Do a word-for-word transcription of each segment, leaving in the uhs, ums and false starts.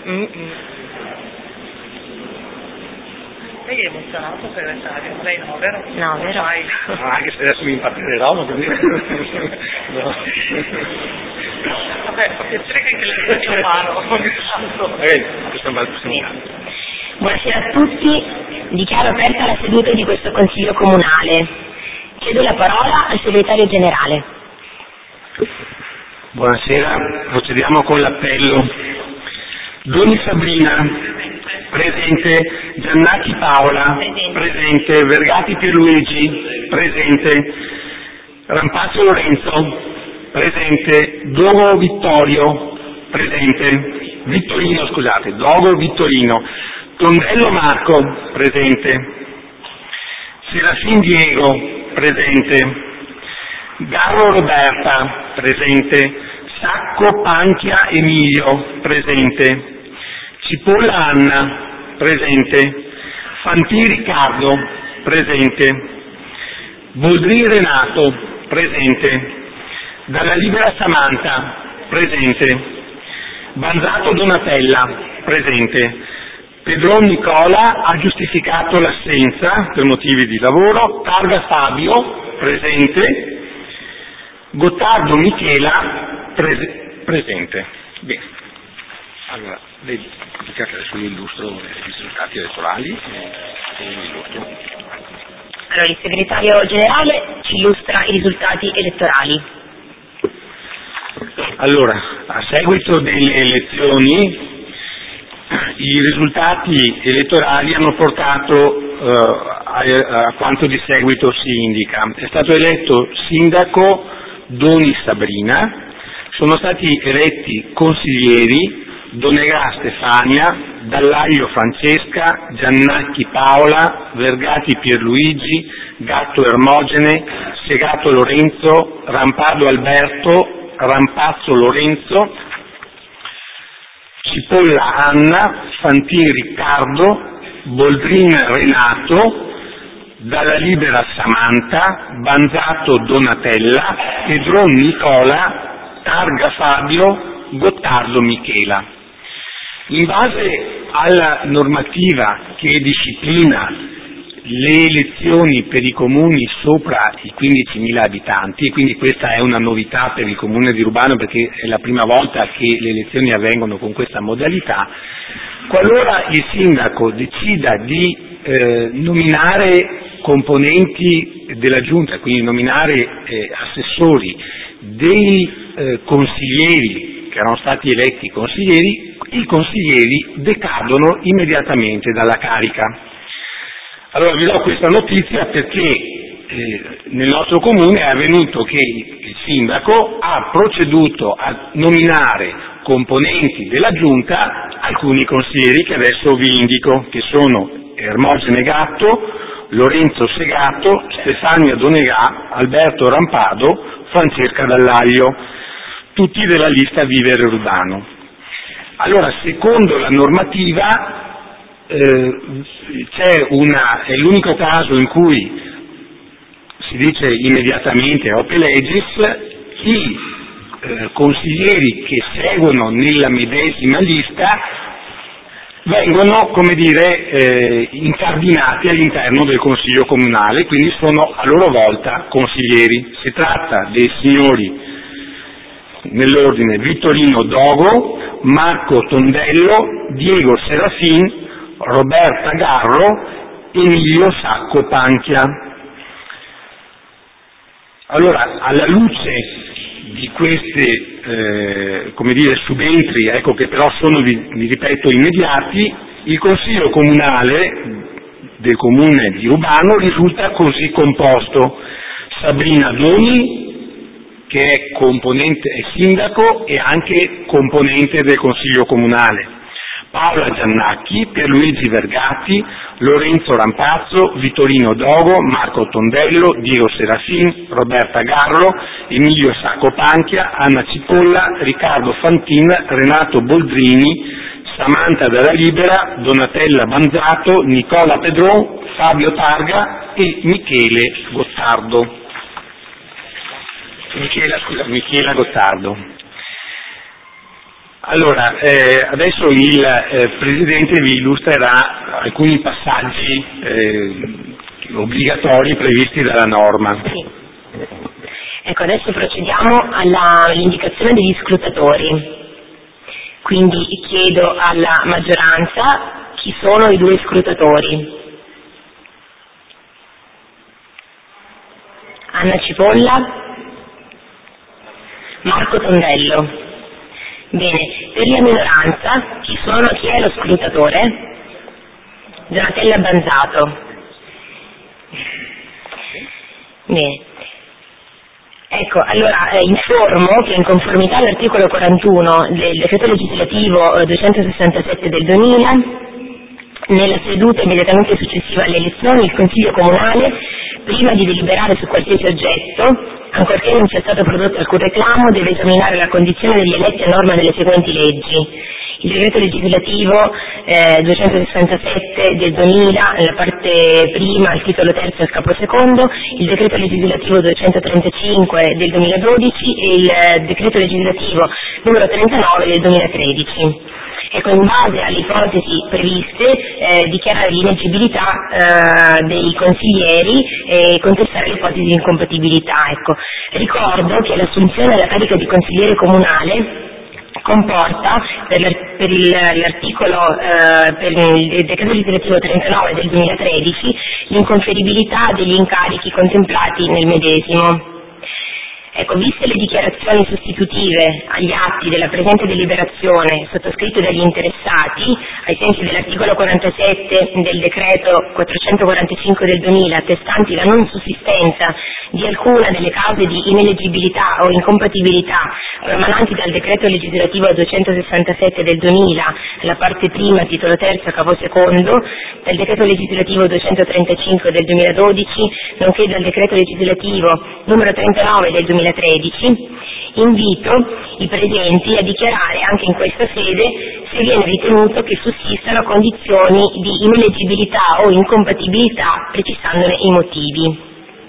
Mm-mm. Lei è emozionato per segretario, lei no, vero? No, vero? Mai. Ah, anche se adesso mi impazzirò, ma così. No. Vabbè, attenzione che lei è umano, ogni tanto. Eh, questo è un bel Sì. Buonasera a tutti, dichiaro aperta la seduta di questo Consiglio Comunale. Cedo la parola al Segretario Generale. Buonasera, procediamo con l'appello. Doni Sabrina, presente. Giannacchi Paola, Presente. presente. Vergati Pierluigi, presente. Rampazzo Lorenzo, presente. Dogo Vittorio, presente. Vittorino, scusate, Dogo Vittorino. Tondello Marco, presente. Serafin Diego, presente. Garro Roberta, presente. Sacco Panchia Emilio, presente. Cipolla Anna, presente. Fantin Riccardo, presente. Boldrin Renato, presente. Dalla Libera Samantha, presente. Banzato Donatella, presente. Pedron Nicola ha giustificato l'assenza per motivi di lavoro. Targa Fabio, presente. Gottardo Michela, prese- presente. Bene. Allora, lei dica che adesso io illustro i risultati elettorali e, e illustro. Allora, il Segretario Generale ci illustra i risultati elettorali. Allora, a seguito delle elezioni, i risultati elettorali hanno portato eh, a, a quanto di seguito si indica. È stato eletto sindaco Doni Sabrina, sono stati eletti consiglieri Donegà Stefania, Dallaglio Francesca, Giannacchi Paola, Vergati Pierluigi, Gatto Ermogene, Segato Lorenzo, Rampardo Alberto, Rampazzo Lorenzo, Cipolla Anna, Fantin Riccardo, Boldrin Renato, Dalla Libera Samantha, Banzato Donatella, Pedron Nicola, Targa Fabio, Gottardo Michela. In base alla normativa che disciplina le elezioni per i comuni sopra i quindicimila abitanti, e quindi questa è una novità per il comune di Urbano perché è la prima volta che le elezioni avvengono con questa modalità, qualora il sindaco decida di eh, nominare componenti della giunta, quindi nominare eh, assessori, dei eh, consiglieri che erano stati eletti consiglieri, i consiglieri decadono immediatamente dalla carica. Allora vi do questa notizia perché eh, nel nostro comune è avvenuto che il sindaco ha proceduto a nominare componenti della giunta alcuni consiglieri che adesso vi indico, che sono Ermogene Gatto, Lorenzo Segato, Stefania Donegà, Alberto Rampado, Francesca Dallaglio, tutti della lista Vivere Urbano. Allora, secondo la normativa, eh, c'è una, è l'unico caso in cui si dice immediatamente ope legis, i eh, consiglieri che seguono nella medesima lista vengono, come dire, eh, incardinati all'interno del Consiglio Comunale, quindi sono a loro volta consiglieri. Si tratta dei signori, nell'ordine, Vittorino Dogo, Marco Tondello, Diego Serafin, Roberta Garro, Emilio Sacco Panchia. Allora, alla luce di questi, eh, come dire, subentri, ecco, che però sono, vi, vi ripeto, immediati, il Consiglio Comunale del Comune di Urbano risulta così composto: Sabrina Doni, che è componente, è sindaco e anche componente del Consiglio Comunale, Paola Giannacchi, Pierluigi Vergati, Lorenzo Rampazzo, Vittorino Dogo, Marco Tondello, Diego Serafin, Roberta Garro, Emilio Sacco Panchia, Anna Cipolla, Riccardo Fantin, Renato Boldrini, Samantha Dalla Libera, Donatella Banzato, Nicola Pedron, Fabio Targa e Michele Gottardo. Michela, scusa, Michela Gottardo. Allora, eh, adesso il eh, Presidente vi illustrerà alcuni passaggi eh, obbligatori previsti dalla norma. Sì. Ecco, adesso procediamo all'indicazione degli scrutatori. Quindi chiedo alla maggioranza chi sono i due scrutatori. Anna Cipolla, Marco Tondello. Bene, per la minoranza chi, sono, chi è lo scrutatore? Donatella Banzato. Bene. Ecco, allora eh, informo che in conformità all'articolo quarantuno del decreto legislativo eh, duecentosessantasette del duemila, nella seduta immediatamente successiva alle elezioni, il Consiglio Comunale, prima di deliberare su qualsiasi oggetto, ancorché non sia stato prodotto alcun reclamo, deve esaminare la condizione degli eletti a norma delle seguenti leggi. Il decreto legislativo eh, duecentosessantasette del duemila, nella parte prima, al titolo terzo e al capo secondo, il decreto legislativo duecentotrentacinque del duemiladodici e il eh, decreto legislativo numero trentanove del duemilatredici. Ecco, in base alle ipotesi previste, eh, dichiarare l'ineleggibilità eh, dei consiglieri e contestare l'ipotesi di incompatibilità. Ecco. Ricordo che l'assunzione della carica di consigliere comunale comporta per l'articolo, eh, per il decreto legislativo trentanove del duemilatredici, l'inconferibilità degli incarichi contemplati nel medesimo. Ecco, viste le dichiarazioni sostitutive agli atti della presente deliberazione sottoscritte dagli interessati, ai sensi dell'articolo quarantasette del decreto quattrocentoquarantacinque del duemila, attestanti la non sussistenza di alcuna delle cause di ineleggibilità o incompatibilità promananti dal decreto legislativo duecentosessantasette del duemila, la parte prima, titolo terzo, capo secondo, dal decreto legislativo duecentotrentacinque del duemiladodici, nonché dal decreto legislativo numero trentanove del duemilatredici, invito i presenti a dichiarare anche in questa sede se viene ritenuto che sussistano condizioni di ineleggibilità o incompatibilità, precisandone i motivi.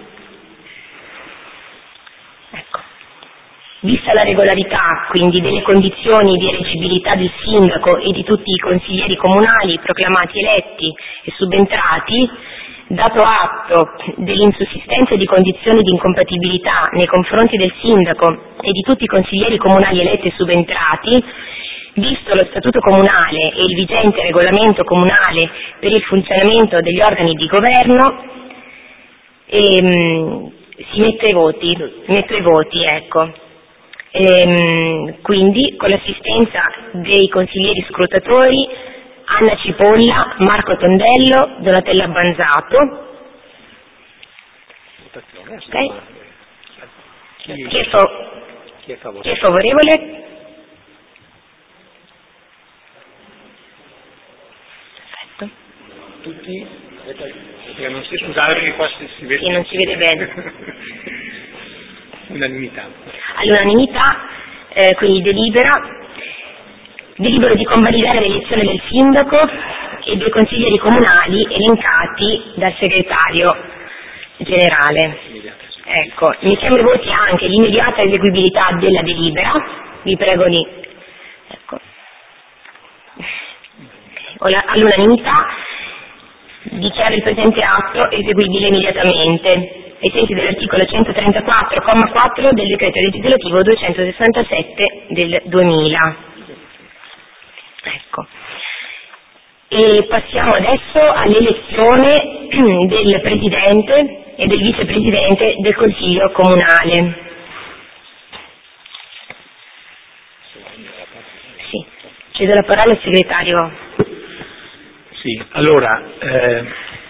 Ecco. Vista la regolarità, quindi, delle condizioni di eleggibilità del sindaco e di tutti i consiglieri comunali proclamati eletti e subentrati, dato atto dell'insussistenza di condizioni di incompatibilità nei confronti del sindaco e di tutti i consiglieri comunali eletti e subentrati, visto lo statuto comunale e il vigente regolamento comunale per il funzionamento degli organi di governo, ehm, si mette ai voti, metto ai voti, ecco. Ehm, quindi con l'assistenza dei consiglieri scrutatori Anna Cipolla, Marco Tondello, Donatella Banzato. Okay. Chi, è fa- chi, è favorevole? chi è favorevole? Perfetto. Tutti? Perché non si scusate perché qua si, si vede. Sì, non si vede bene. Unanimità. All'unanimità, eh, quindi delibera. Delibero di convalidare l'elezione del sindaco e dei consiglieri comunali elencati dal segretario generale. Ecco, mettiamo ai voti anche l'immediata eseguibilità della delibera. Vi prego di... Ecco. All'unanimità dichiaro il presente atto eseguibile immediatamente, ai sensi dell'articolo centotrentaquattro comma quattro del decreto legislativo duecentosessantasette del duemila. Ecco. E passiamo adesso all'elezione del Presidente e del Vicepresidente del Consiglio Comunale. Sì, cedo la parola al Segretario. Sì, allora, eh,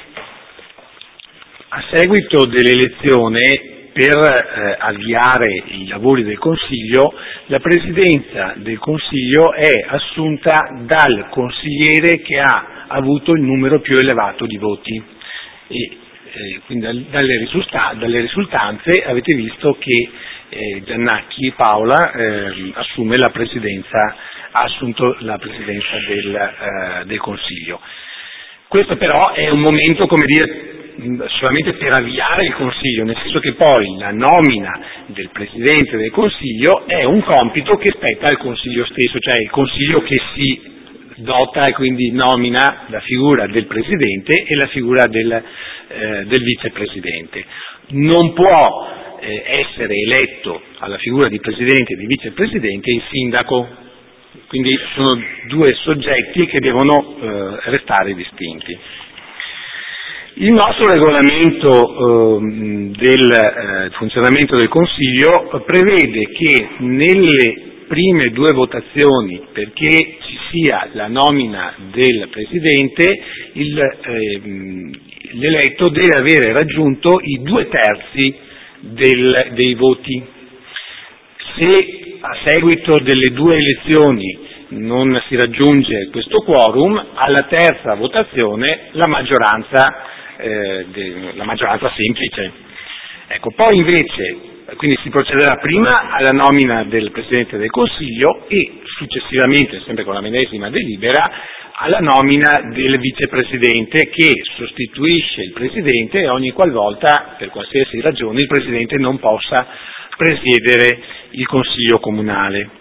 a seguito dell'elezione, per eh, avviare i lavori del Consiglio, la Presidenza del Consiglio è assunta dal consigliere che ha avuto il numero più elevato di voti. E, eh, quindi dalle, risulta- dalle risultanze avete visto che eh, Giannacchi Paola eh, assume la Presidenza, ha assunto la Presidenza del, eh, del Consiglio. Questo però è un momento, come dire, solamente per avviare il Consiglio, nel senso che poi la nomina del Presidente del Consiglio è un compito che spetta al Consiglio stesso, cioè il Consiglio che si dota e quindi nomina la figura del Presidente e la figura del, eh, del Vicepresidente. Non può eh, essere eletto alla figura di Presidente e di Vicepresidente il Sindaco, quindi sono due soggetti che devono eh, restare distinti. Il nostro regolamento eh, del eh, funzionamento del Consiglio prevede che nelle prime due votazioni, perché ci sia la nomina del Presidente, il, eh, l'eletto deve avere raggiunto i due terzi del, dei voti. Se a seguito delle due elezioni non si raggiunge questo quorum, alla terza votazione la maggioranza, eh, de, la maggioranza semplice. Ecco, poi invece, quindi si procederà prima alla nomina del Presidente del Consiglio e successivamente, sempre con la medesima delibera, alla nomina del Vicepresidente che sostituisce il Presidente ogni qualvolta, per qualsiasi ragione, il Presidente non possa presiedere il Consiglio Comunale.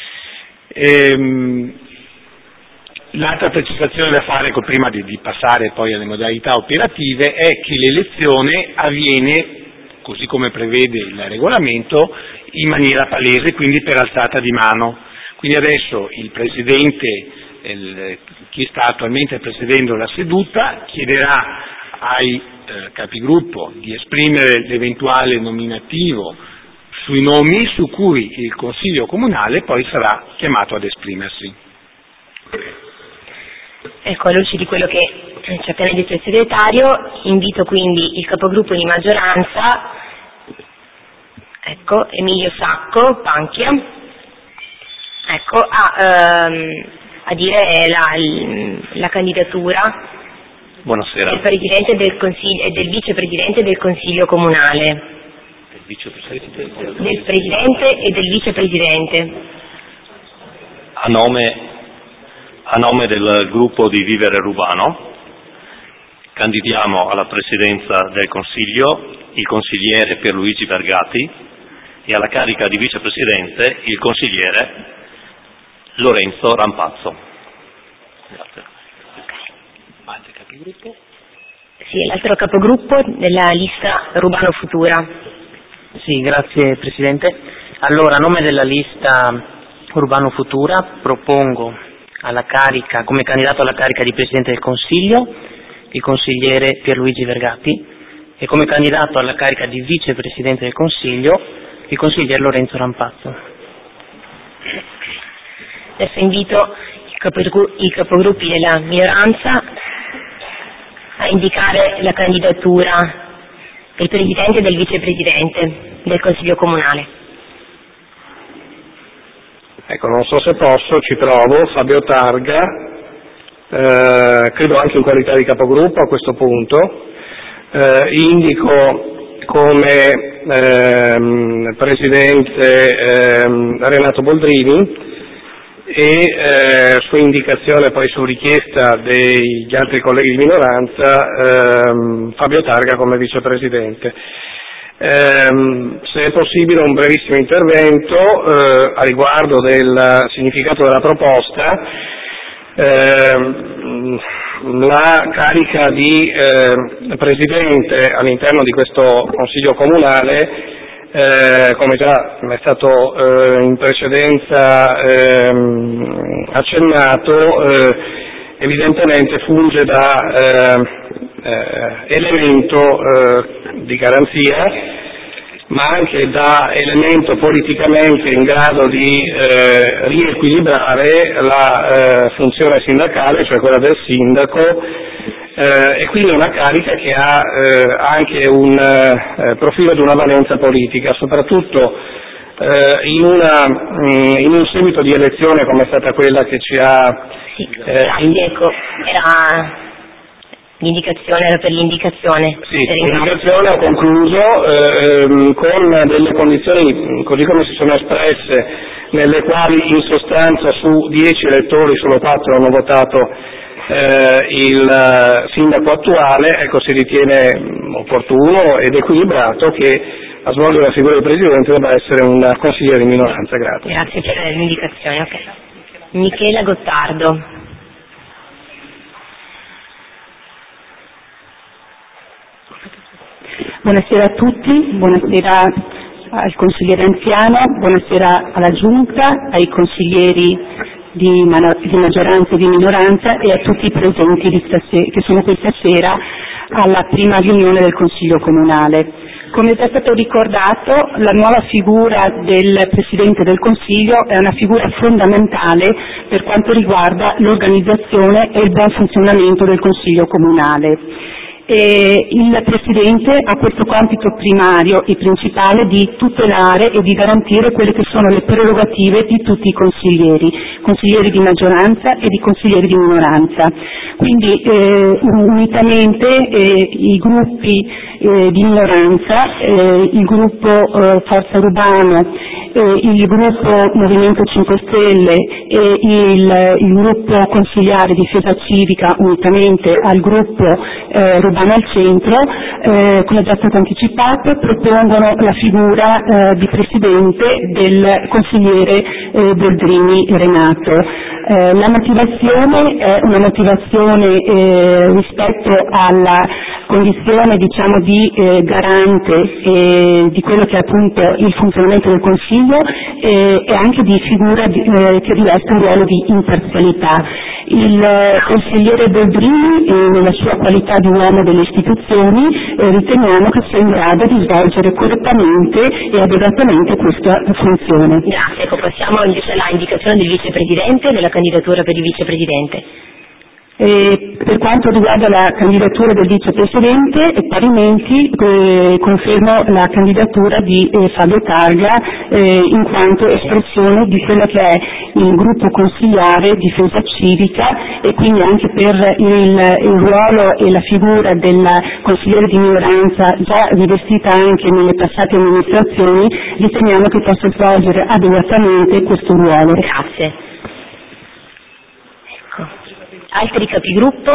Ehm, l'altra precisazione da fare, prima di, di passare poi alle modalità operative, è che l'elezione avviene, così come prevede il regolamento, in maniera palese, quindi per alzata di mano. Quindi adesso il Presidente, il, chi sta attualmente presiedendo la seduta, chiederà ai eh, capigruppo di esprimere l'eventuale nominativo sui nomi su cui il Consiglio Comunale poi sarà chiamato ad esprimersi. Ecco, a luce di quello che ci ha appena detto il segretario, invito quindi il capogruppo di maggioranza, ecco, Emilio Sacco, Panchia, ecco, a, ehm, a dire la, la candidatura Buonasera. del Presidente del Consiglio e del Vicepresidente del Consiglio Comunale. Vicepresidente. Del Presidente e del Vicepresidente. A nome, a nome del gruppo di Vivere Rubano candidiamo alla Presidenza del Consiglio il consigliere Pierluigi Vergati e alla carica di Vicepresidente il consigliere Lorenzo Rampazzo. Grazie. Altri capigruppo? Sì, l'altro capogruppo della lista Rubano Futura. Sì, grazie Presidente. Allora, a nome della lista Urbano Futura propongo alla carica, come candidato alla carica di Presidente del Consiglio, il consigliere Pierluigi Vergati e come candidato alla carica di Vicepresidente del Consiglio il consigliere Lorenzo Rampazzo. Adesso invito i, capogru- i capogruppi della minoranza a indicare la candidatura del Presidente e del Vicepresidente del Consiglio Comunale. Ecco, non so se posso, ci provo, Fabio Targa, eh, credo anche in qualità di capogruppo a questo punto, eh, indico come ehm, Presidente ehm, Renato Boldrini e eh, su indicazione poi su richiesta degli altri colleghi di minoranza ehm, Fabio Targa come Vicepresidente. Ehm, se è possibile un brevissimo intervento eh, a riguardo del significato della proposta. Ehm, la carica di eh, Presidente all'interno di questo Consiglio Comunale, Eh, come già è stato eh, in precedenza ehm, accennato, eh, evidentemente funge da eh, eh, elemento eh, di garanzia, ma anche da elemento politicamente in grado di eh, riequilibrare la eh, funzione sindacale, cioè quella del sindaco, Eh, e quindi una carica che ha eh, anche un eh, profilo di una valenza politica, soprattutto eh, in, una, mh, in un seguito di elezione come è stata quella che ci ha... Sì, eh, grazie, ecco, era l'indicazione, era per l'indicazione. Sì, l'indicazione ho concluso eh, con delle condizioni, così come si sono espresse, nelle quali in sostanza su dieci elettori solo quattro hanno votato eh, il sindaco attuale, ecco, si ritiene opportuno ed equilibrato che a svolgere la figura del Presidente debba essere un consigliere di minoranza. Grazie. Grazie per l'indicazione. Okay. Michela Gottardo. Buonasera a tutti, buonasera al consigliere anziano, buonasera alla Giunta, ai consiglieri di, di maggioranza e di minoranza e a tutti i presenti di stasera, che sono questa sera alla prima riunione del Consiglio Comunale. Come è già stato ricordato, la nuova figura del Presidente del Consiglio è una figura fondamentale per quanto riguarda l'organizzazione e il buon funzionamento del Consiglio Comunale. E il Presidente ha questo compito primario e principale di tutelare e di garantire quelle che sono le prerogative di tutti i consiglieri, consiglieri di maggioranza e di consiglieri di minoranza. Quindi eh, unitamente eh, i gruppi eh, di minoranza, eh, il gruppo eh, Forza Urbano, eh, il gruppo Movimento cinque Stelle e il, il gruppo consigliare Difesa Civica unitamente al gruppo eh, Urbano al Centro, eh, come è già stato anticipato, propongono la figura eh, di Presidente del consigliere eh, Boldrini Renato. Eh, la motivazione è una motivazione eh, rispetto alla condizione, diciamo, di eh, garante eh, di quello che è appunto il funzionamento del Consiglio eh, e anche di figura di, eh, che riveste un ruolo di imparzialità. Il eh, consigliere Boldrini, eh, nella sua qualità di uomo delle istituzioni, eh, riteniamo che sia in grado di svolgere correttamente e adeguatamente questa funzione. Grazie, ecco, passiamo invece alla indicazione del vicepresidente, della candidatura per il vicepresidente. E per quanto riguarda la candidatura del vicepresidente, parimenti eh, confermo la candidatura di eh, Fabio Targa eh, in quanto espressione di quello che è il gruppo consigliare Difesa Civica e quindi anche per il, il ruolo e la figura del consigliere di minoranza già rivestita anche nelle passate amministrazioni, riteniamo che possa svolgere adeguatamente questo ruolo. Grazie. Altri capigruppo?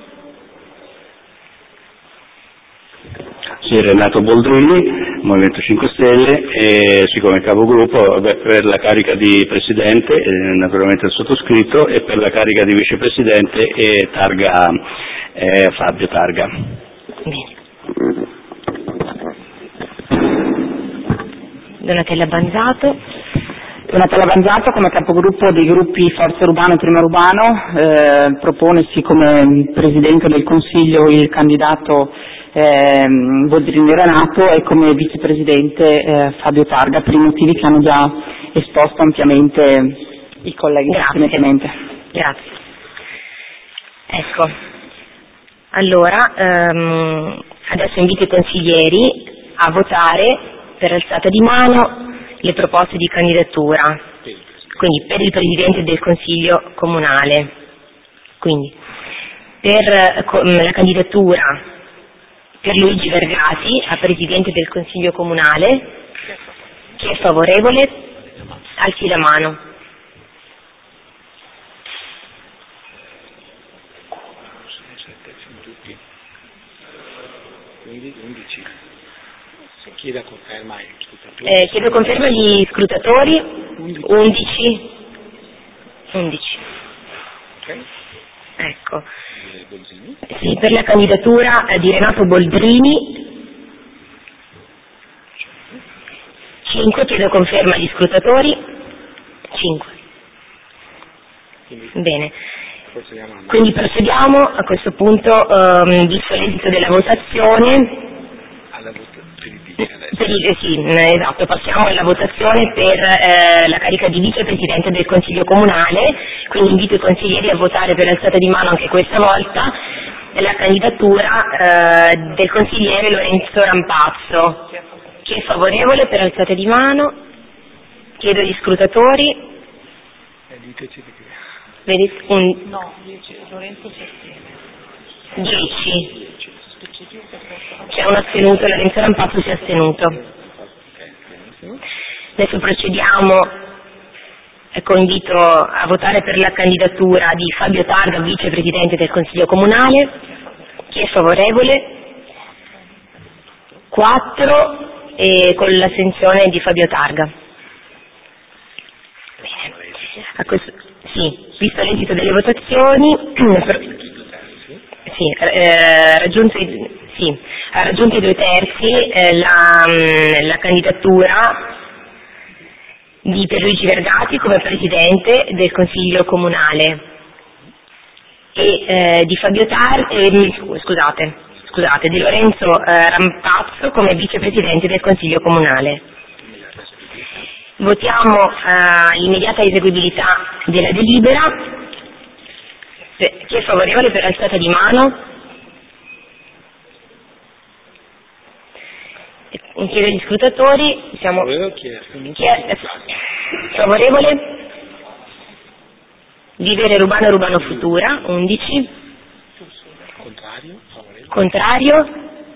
Sì, Renato Boldrini, Movimento cinque Stelle, e siccome capogruppo beh, per la carica di Presidente, eh, naturalmente il sottoscritto, e per la carica di Vicepresidente e Targa, eh, Fabio Targa. Bene. Donatella Banzato. Donatella Banzato come capogruppo dei gruppi Forza Urbano e Prima Urbano, eh, proponersi come Presidente del Consiglio il candidato eh, Boldrini Renato e come Vicepresidente eh, Fabio Targa, per i motivi che hanno già esposto ampiamente i colleghi precedentemente. Grazie. Ecco, allora ehm, adesso invito i consiglieri a votare per alzata di mano le proposte di candidatura, quindi per il Presidente del Consiglio Comunale, quindi per la candidatura per Luigi Vergati a Presidente del Consiglio Comunale. Chi è favorevole? Alzi la mano. Quindi undici. Chiedo conferma ai scrutatori. Eh, chiedo conferma agli scrutatori. undici. undici. Okay. Ecco. Sì, per la candidatura di Renato Boldrini. cinque. Chiedo conferma agli scrutatori. cinque. Bene. Quindi procediamo a questo punto, um, visto l'esito della votazione. Per il, sì, esatto, passiamo alla votazione per eh, la carica di vicepresidente del Consiglio Comunale, quindi invito i consiglieri a votare per alzata di mano anche questa volta la candidatura eh, del consigliere Lorenzo Rampazzo. Chi è favorevole per alzata di mano? Chiedo agli scrutatori. Vedi, un... No, Lorenzo si astiene. dieci. C'è un astenuto, Lorenzo Rampazzo si è astenuto. Adesso procediamo Ecco, invito a votare per la candidatura di Fabio Targa, vicepresidente del Consiglio Comunale. Chi è favorevole? Quattro, e con l'astensione di Fabio Targa. Bene. A questo, sì, visto l'esito delle votazioni, sì, eh, raggiunto, sì, ha raggiunto i due terzi eh, la, la candidatura di Pierluigi Vergati come Presidente del Consiglio Comunale e eh, di Fabio Tar, eh, scusate, scusate, di Lorenzo eh, Rampazzo come Vicepresidente del Consiglio Comunale. Votiamo eh, l'immediata eseguibilità della delibera. Chi è favorevole per alzata di mano? Chiedo agli scrutatori, siamo... Chi è favorevole? Vivere Rubano Rubano Futura, undici. Contrario? Contrario?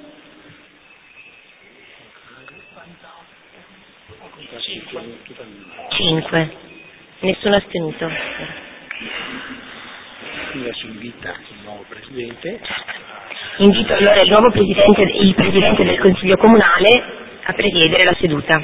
cinque. Nessuno astenuto. Adesso invita il nuovo Presidente. Invito allora il nuovo Presidente, il Presidente del Consiglio Comunale a presiedere la seduta.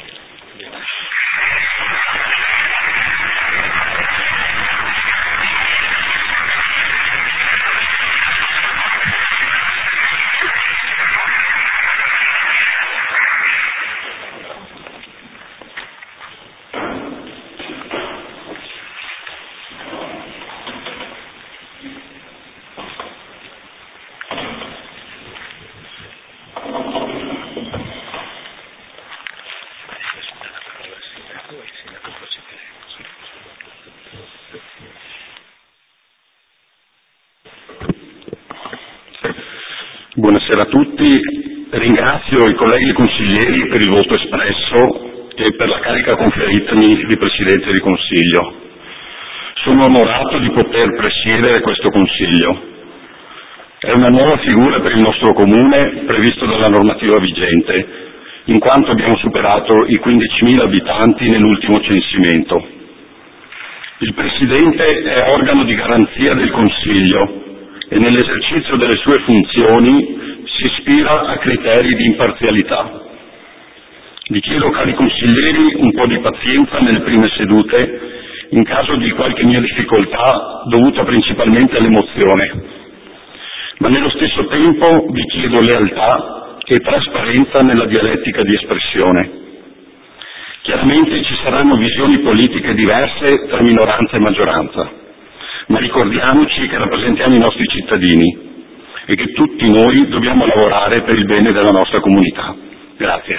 Buonasera a tutti, ringrazio i colleghi consiglieri per il voto espresso e per la carica conferitami di Presidente di Consiglio. Sono onorato di poter presiedere questo Consiglio. È una nuova figura per il nostro Comune previsto dalla normativa vigente, in quanto abbiamo superato i quindicimila abitanti nell'ultimo censimento. Il Presidente è organo di garanzia del Consiglio e nell'esercizio delle sue funzioni si ispira a criteri di imparzialità. Vi chiedo, cari consiglieri, un po' di pazienza nelle prime sedute in caso di qualche mia difficoltà dovuta principalmente all'emozione, ma nello stesso tempo vi chiedo lealtà e trasparenza nella dialettica di espressione. Chiaramente ci saranno visioni politiche diverse tra minoranza e maggioranza, ma ricordiamoci che rappresentiamo i nostri cittadini e che tutti noi dobbiamo lavorare per il bene della nostra comunità. Grazie.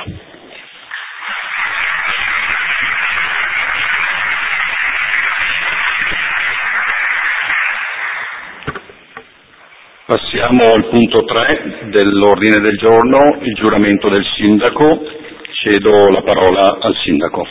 Passiamo al punto tre dell'ordine del giorno, il giuramento del Sindaco. Cedo la parola al Sindaco.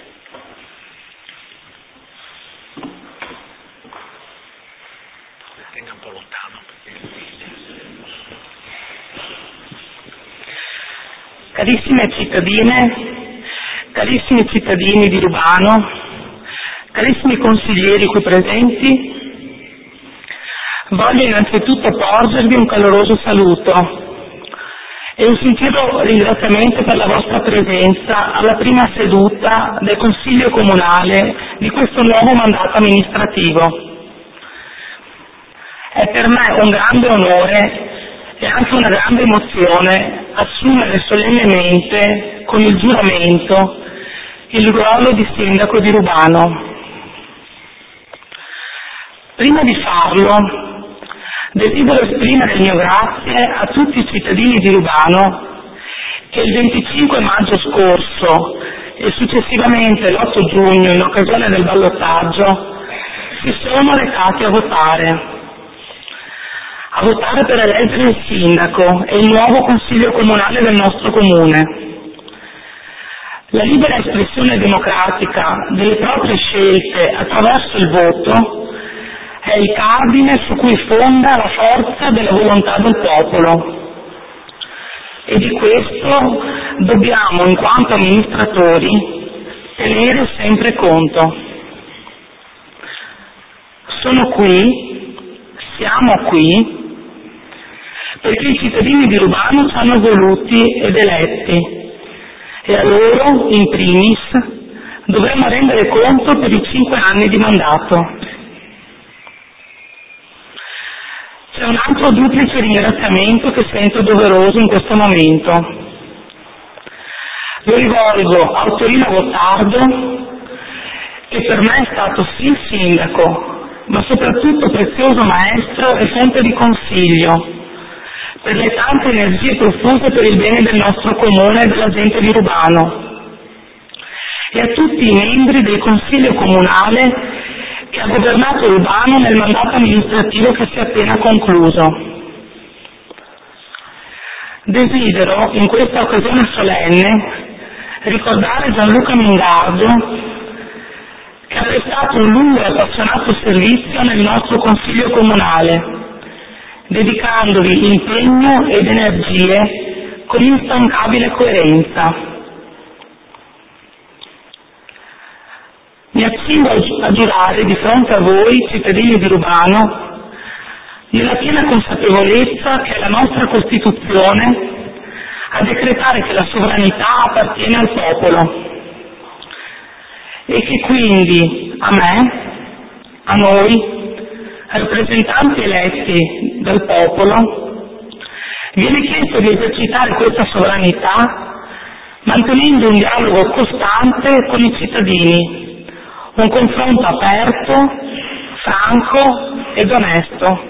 Carissime cittadine, carissimi cittadini di Rubano, carissimi consiglieri qui presenti, voglio innanzitutto porgervi un caloroso saluto e un sincero ringraziamento per la vostra presenza alla prima seduta del Consiglio Comunale di questo nuovo mandato amministrativo. È per me un grande onore e anche una grande emozione assumere solennemente con il giuramento il ruolo di sindaco di Rubano. Prima di farlo desidero esprimere il mio grazie a tutti i cittadini di Rubano che il venticinque maggio scorso e successivamente l'otto giugno, in occasione del ballottaggio, si sono recati a votare. a votare per eleggere il sindaco e il nuovo consiglio comunale del nostro comune. La libera espressione democratica delle proprie scelte attraverso il voto è il cardine su cui fonda la forza della volontà del popolo. E di questo dobbiamo, in quanto amministratori, tenere sempre conto. Sono qui, siamo qui, perché i cittadini di Rubano ci hanno voluti ed eletti e a loro, in primis, dovremmo rendere conto per i cinque anni di mandato. C'è un altro duplice ringraziamento che sento doveroso in questo momento. Lo rivolgo a Ottorino Gottardo, che per me è stato sì sindaco, ma soprattutto prezioso maestro e fonte di consiglio per le tante energie profuse per il bene del nostro comune e della gente di Rubano, e a tutti i membri del Consiglio Comunale che ha governato Rubano nel mandato amministrativo che si è appena concluso. Desidero, in questa occasione solenne, ricordare Gianluca Mingardo, che ha prestato un lungo e appassionato servizio nel nostro Consiglio Comunale, dedicandovi impegno ed energie con instancabile coerenza. Mi accingo a giurare di fronte a voi, cittadini di Rubano, nella piena consapevolezza che è la nostra Costituzione a decretare che la sovranità appartiene al popolo e che quindi a me, a noi, rappresentanti eletti dal popolo, viene chiesto di esercitare questa sovranità mantenendo un dialogo costante con i cittadini, un confronto aperto, franco ed onesto.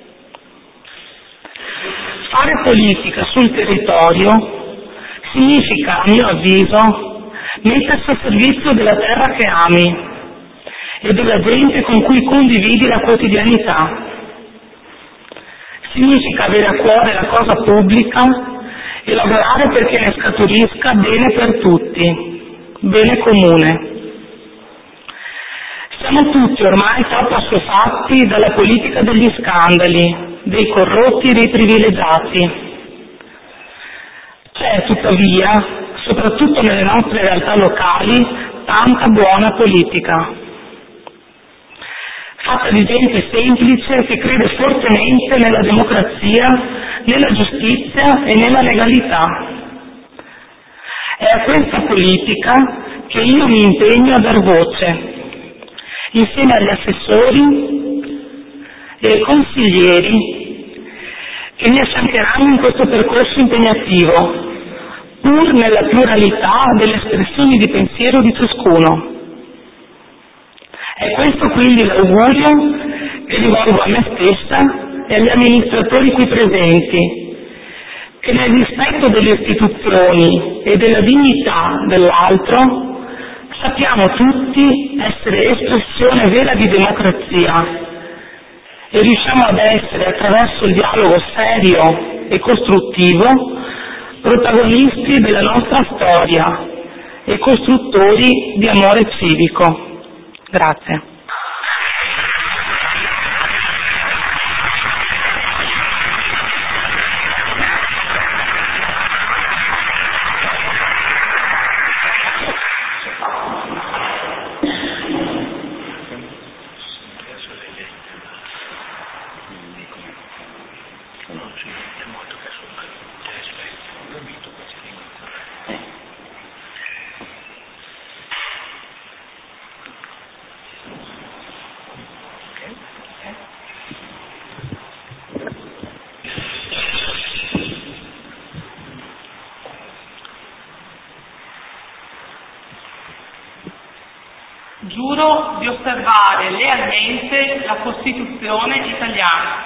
Fare politica sul territorio significa, a mio avviso, mettersi a servizio della terra che ami e della gente con cui condividi la quotidianità. Significa avere a cuore la cosa pubblica e lavorare perché ne scaturisca bene per tutti, bene comune. Siamo tutti ormai troppo assuefatti dalla politica degli scandali, dei corrotti e dei privilegiati. C'è tuttavia, soprattutto nelle nostre realtà locali, tanta buona politica, fatta di gente semplice che crede fortemente nella democrazia, nella giustizia e nella legalità. È a questa politica che io mi impegno a dar voce, insieme agli assessori e ai consiglieri che mi affiancheranno in questo percorso impegnativo, pur nella pluralità delle espressioni di pensiero di ciascuno. È questo quindi l'augurio che rivolgo a me stessa e agli amministratori qui presenti, che nel rispetto delle istituzioni e della dignità dell'altro sappiamo tutti essere espressione vera di democrazia e riusciamo ad essere, attraverso il dialogo serio e costruttivo, protagonisti della nostra storia e costruttori di amore civico. Grazie. Giuro di osservare lealmente la Costituzione italiana.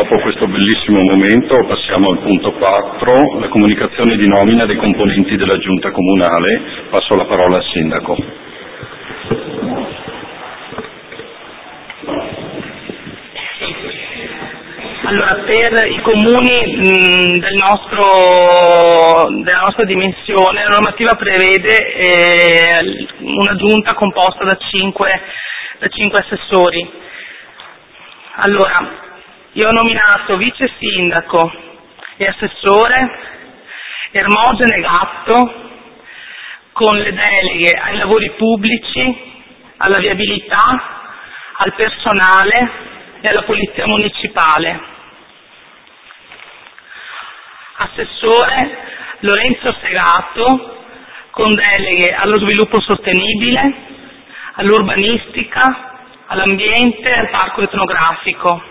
dopo questo bellissimo momento passiamo al punto quattro, la comunicazione di nomina dei componenti della Giunta Comunale. Passo la parola al Sindaco. Allora, per i comuni mh, del nostro, della nostra dimensione, la normativa prevede eh, una giunta composta da cinque, da cinque assessori. Allora, io ho nominato vice sindaco e assessore Ermogene Gatto con le deleghe ai lavori pubblici, alla viabilità, al personale e alla polizia municipale. Assessore Lorenzo Segato con deleghe allo sviluppo sostenibile, all'urbanistica, all'ambiente e al parco etnografico.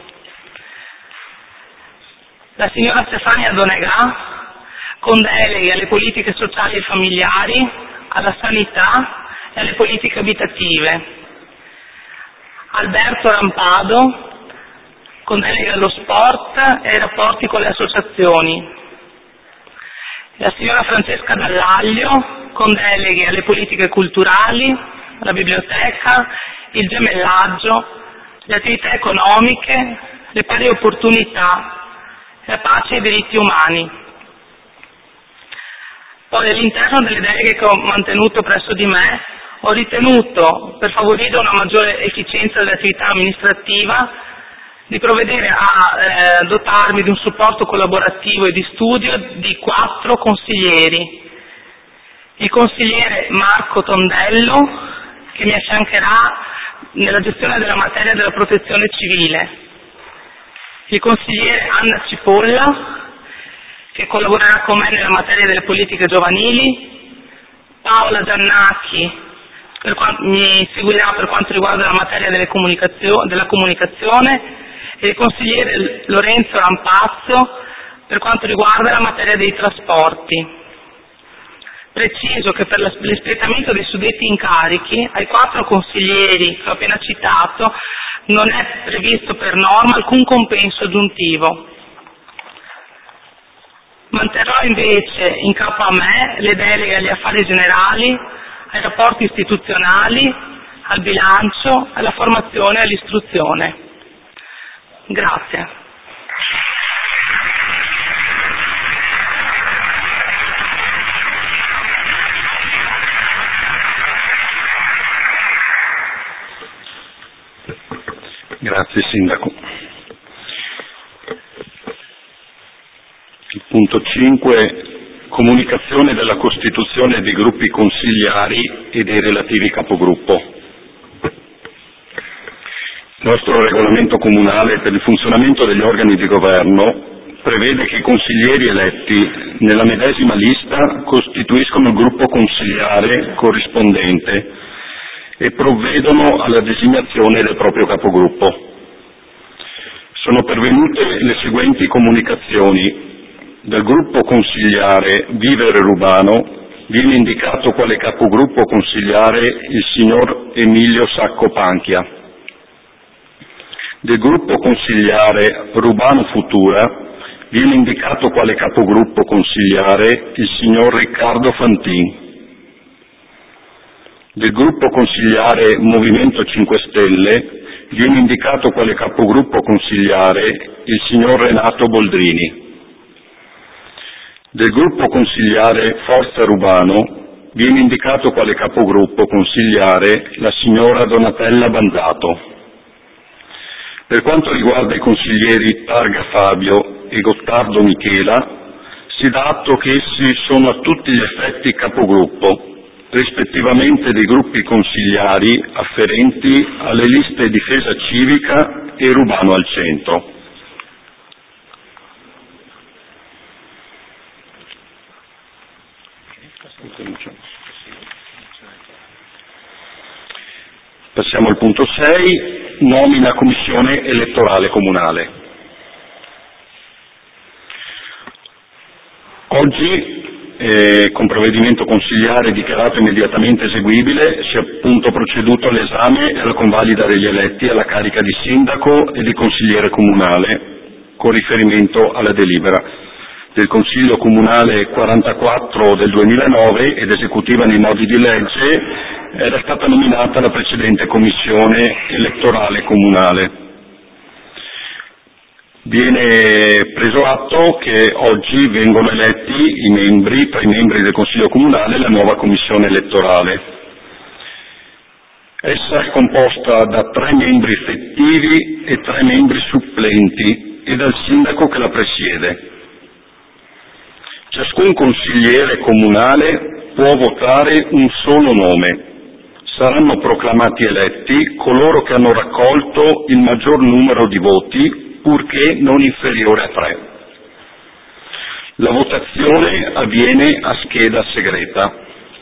La signora Stefania Donegà con deleghe alle politiche sociali e familiari, alla sanità e alle politiche abitative. Alberto Rampado con deleghe allo sport e ai rapporti con le associazioni. La signora Francesca Dallaglio con deleghe alle politiche culturali, alla biblioteca, il gemellaggio, le attività economiche, le pari opportunità, la pace e i diritti umani. Poi all'interno delle deleghe che ho mantenuto presso di me ho ritenuto, per favorire una maggiore efficienza dell'attività amministrativa, di provvedere a eh, dotarmi di un supporto collaborativo e di studio di quattro consiglieri. Il consigliere Marco Tondello, che mi affiancherà nella gestione della materia della protezione civile, il consigliere Anna Cipolla, che collaborerà con me nella materia delle politiche giovanili, Paola Giannacchi per quanto, mi seguirà per quanto riguarda la materia delle comunicazio, della comunicazione, e il consigliere Lorenzo Rampazzo per quanto riguarda la materia dei trasporti. Preciso che per l'espletamento dei suddetti incarichi ai quattro consiglieri che ho appena citato non è previsto per norma alcun compenso aggiuntivo. Manterrò invece in capo a me le deleghe agli affari generali, ai rapporti istituzionali, al bilancio, alla formazione e all'istruzione. Grazie. Grazie Sindaco. Il punto cinque, comunicazione della costituzione dei gruppi consigliari e dei relativi capogruppo. Il nostro regolamento comunale per il funzionamento degli organi di governo prevede che i consiglieri eletti nella medesima lista costituiscono il gruppo consigliare corrispondente e provvedono alla designazione del proprio capogruppo. Sono pervenute le seguenti comunicazioni. Dal gruppo consigliare Vivere Rubano viene indicato quale capogruppo consigliare il signor Emilio Sacco Panchia. Del gruppo consigliare Rubano Futura viene indicato quale capogruppo consigliare il signor Riccardo Fantin. Del gruppo consigliare Movimento cinque Stelle viene indicato quale capogruppo consigliare il signor Renato Boldrini. Del gruppo consigliare Forza Rubano viene indicato quale capogruppo consigliare la signora Donatella Banzato. Per quanto riguarda i consiglieri Targa Fabio e Gottardo Michela, si dà atto che essi sono a tutti gli effetti capogruppo, rispettivamente dei gruppi consigliari afferenti alle liste Difesa Civica e Rubano al Centro. Passiamo al punto sei, nomina commissione elettorale comunale. Oggi, eh, con provvedimento consigliare dichiarato immediatamente eseguibile, si è appunto proceduto all'esame e alla convalida degli eletti alla carica di sindaco e di consigliere comunale con riferimento alla delibera del Consiglio Comunale quarantaquattro del duemilanove ed esecutiva nei modi di legge, era stata nominata la precedente Commissione elettorale comunale. Viene preso atto che oggi vengono eletti i membri, tra i membri del Consiglio Comunale, la nuova Commissione elettorale. Essa è composta da tre membri effettivi e tre membri supplenti e dal sindaco che la presiede. Ciascun consigliere comunale può votare un solo nome. Saranno proclamati eletti coloro che hanno raccolto il maggior numero di voti, purché non inferiore a tre. La votazione avviene a scheda segreta.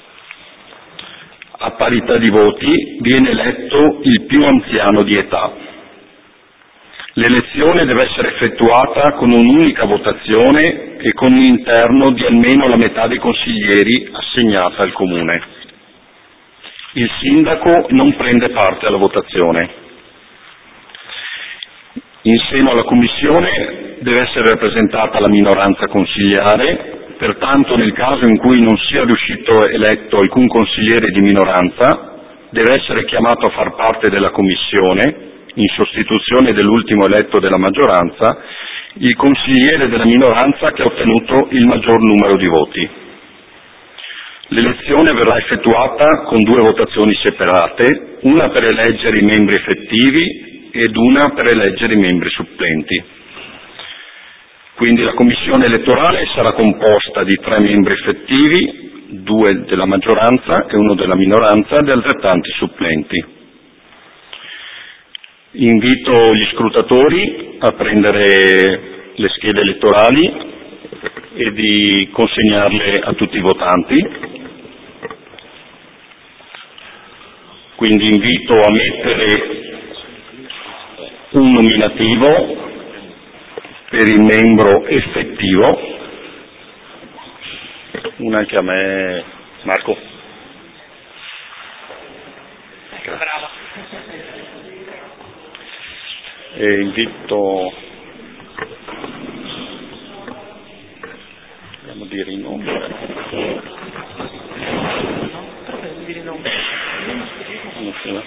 A parità di voti viene eletto il più anziano di età. L'elezione deve essere effettuata con un'unica votazione e con un interno di almeno la metà dei consiglieri assegnata al Comune. Il sindaco non prende parte alla votazione. In seno alla Commissione deve essere rappresentata la minoranza consigliare, pertanto nel caso in cui non sia riuscito eletto alcun consigliere di minoranza, deve essere chiamato a far parte della Commissione, in sostituzione dell'ultimo eletto della maggioranza, il consigliere della minoranza che ha ottenuto il maggior numero di voti. L'elezione verrà effettuata con due votazioni separate, una per eleggere i membri effettivi ed una per eleggere i membri supplenti. Quindi la commissione elettorale sarà composta di tre membri effettivi, due della maggioranza e uno della minoranza ed altrettanti supplenti. Invito gli scrutatori a prendere le schede elettorali e di consegnarle a tutti i votanti. Quindi invito a mettere un nominativo per il membro effettivo. Una anche a me, Marco. Bravo. E invito, andiamo a dire i nomi. Però per dire i nomi. Non so.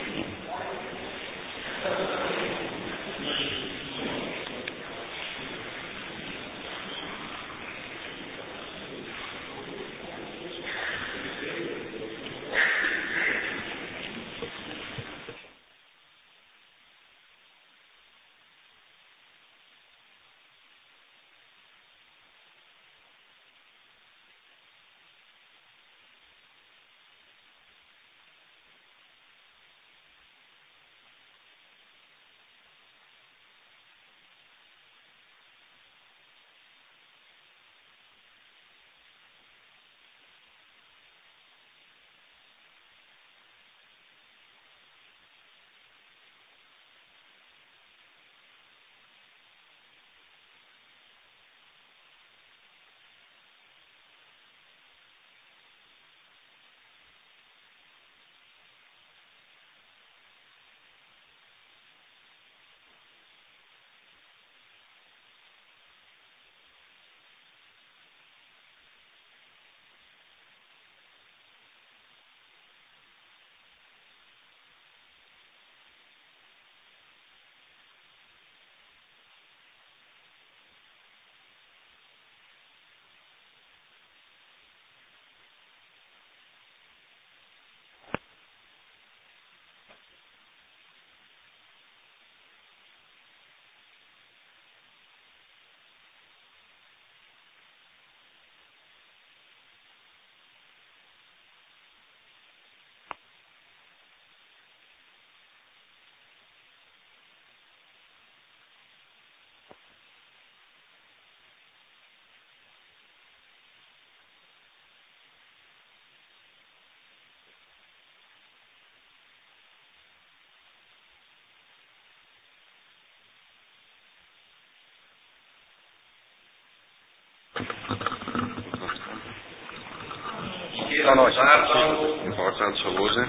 Michela Gottardo, importanza voce.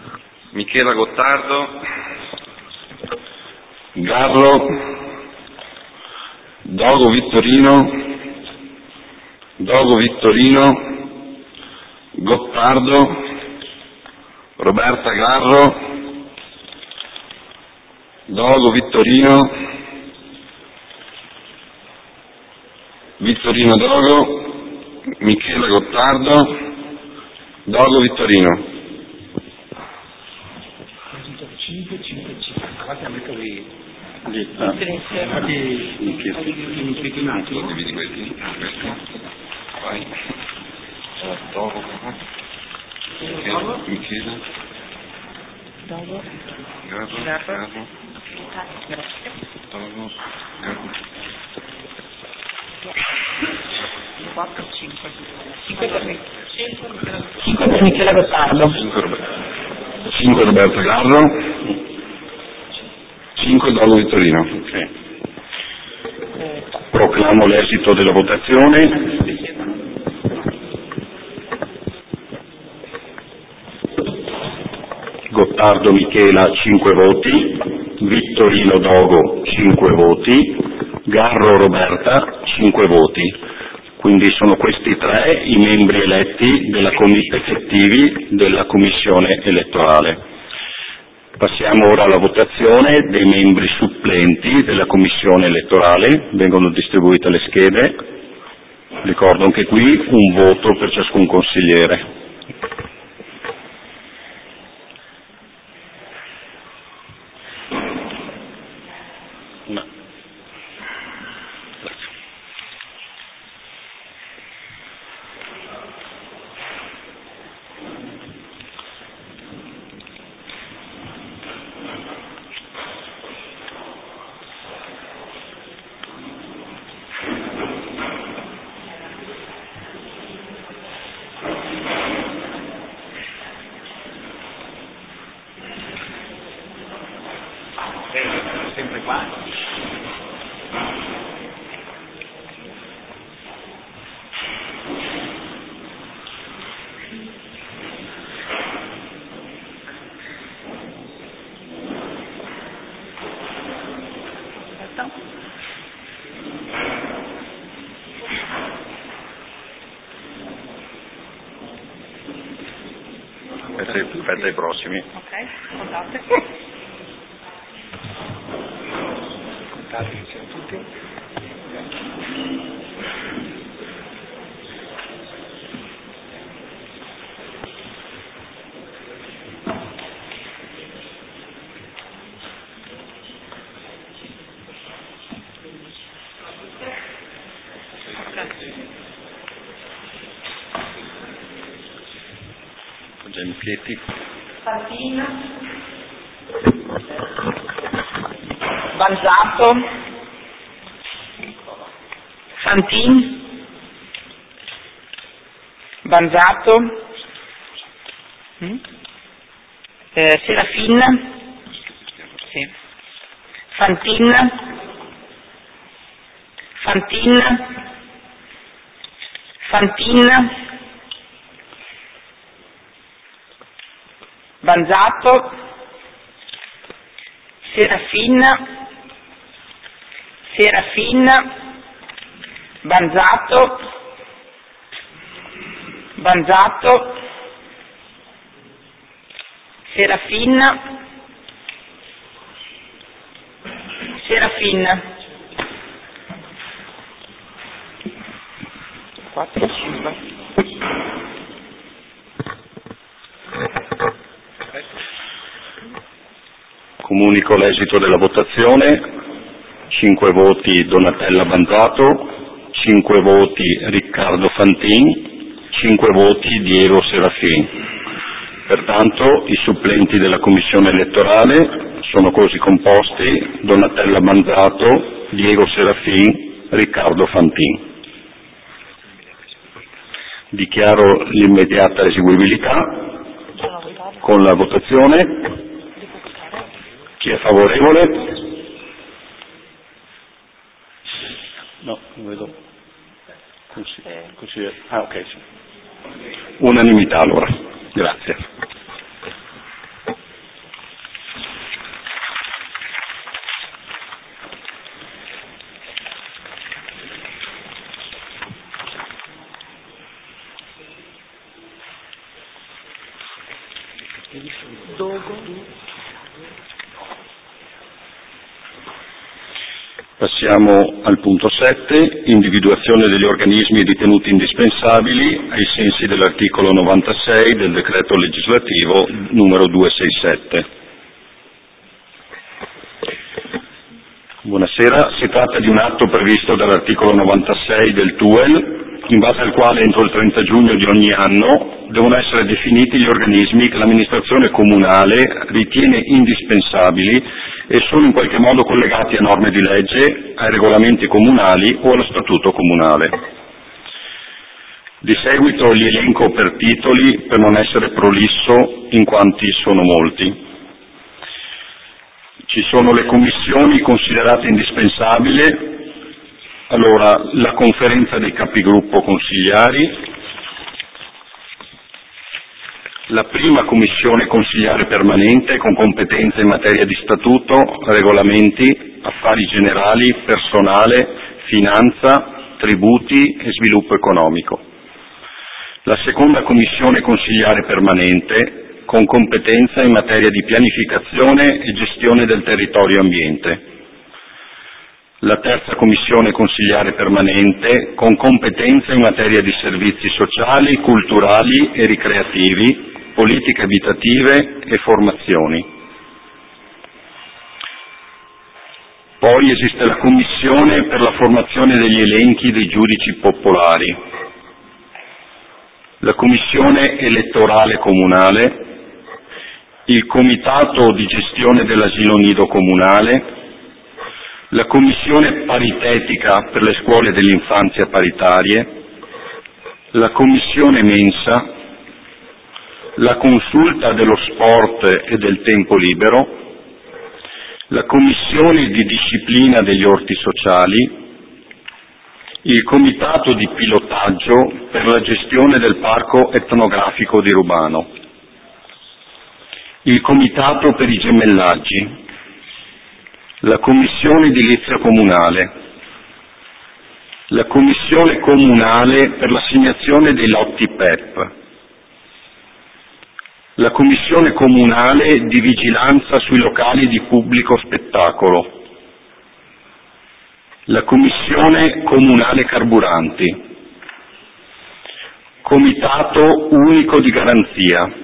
Michela Gottardo, Garro, Dogo Vittorino, Dogo Vittorino, Gottardo, Roberta Garro, Dogo Vittorino, Vittorino Dogo, Michela Gottardo, Dogo Vittorino. cinque, cinque, cinque. Guarda, metto lì. Dividi questi? Vai. Dogo. Michela. Michela. Dogo. Garro. Garro. Garro. Dogo. Garro. quattro, cinque. cinque per me. cinque per Michela Gottardo. cinque Roberto Garro. cinque Dogo Vittorino. Okay. Proclamo l'esito della votazione. Gottardo Michela cinque voti, Vittorino Dogo cinque voti, Garro Roberta cinque voti. Quindi sono questi tre i membri eletti della comm- effettivi della Commissione elettorale. Passiamo ora alla votazione dei membri supplenti della Commissione elettorale. Vengono distribuite le schede. Ricordo anche qui un voto per ciascun consigliere. No. Grazie. Sempre qua. Aspetta ai prossimi. Ok, contate. Contate che siamo tutti. Gianni Pieti. Fantina, Banzato, Fantin, Banzato, mm? eh, Serafin, sì. Fantin, Fantin, Fantin, Banzato, Serafin, Serafin, Banzato, Banzato, Serafin, Serafin, quattro, cinque. Comunico l'esito della votazione. cinque voti Donatella Banzato, cinque voti Riccardo Fantin, cinque voti Diego Serafin. Pertanto i supplenti della Commissione elettorale sono così composti: Donatella Banzato, Diego Serafin, Riccardo Fantin. Dichiaro l'immediata eseguibilità con la votazione. Chi è favorevole? No, non vedo. Consigliere. Ah, ok, sì. Unanimità allora. Grazie. Passiamo al punto sette, individuazione degli organismi ritenuti indispensabili ai sensi dell'articolo novantasei del decreto legislativo numero duecentosessantasette. Buonasera, si tratta di un atto previsto dall'articolo novantasei del T U E L, in base al quale entro il trenta giugno di ogni anno devono essere definiti gli organismi che l'amministrazione comunale ritiene indispensabili e sono in qualche modo collegati a norme di legge, ai regolamenti comunali o allo statuto comunale. Di seguito li elenco per titoli per non essere prolisso in quanti sono molti. Ci sono le commissioni considerate indispensabili, allora la conferenza dei capigruppo consigliari, la prima commissione consigliare permanente con competenze in materia di statuto, regolamenti, affari generali, personale, finanza, tributi e sviluppo economico. La seconda commissione consigliare permanente con competenza in materia di pianificazione e gestione del territorio e ambiente. La terza commissione consigliare permanente con competenza in materia di servizi sociali, culturali e ricreativi, politiche abitative e formazioni. Poi esiste la commissione per la formazione degli elenchi dei giudici popolari, la commissione elettorale comunale, il comitato di gestione dell'asilo nido comunale, la commissione paritetica per le scuole dell'infanzia paritarie, la commissione mensa, la consulta dello sport e del tempo libero, la commissione di disciplina degli orti sociali, il comitato di pilotaggio per la gestione del parco etnografico di Rubano, il comitato per i gemellaggi, la commissione edilizia comunale, la commissione comunale per l'assegnazione dei lotti P E P, la commissione comunale di vigilanza sui locali di pubblico spettacolo, la commissione comunale carburanti, comitato unico di garanzia,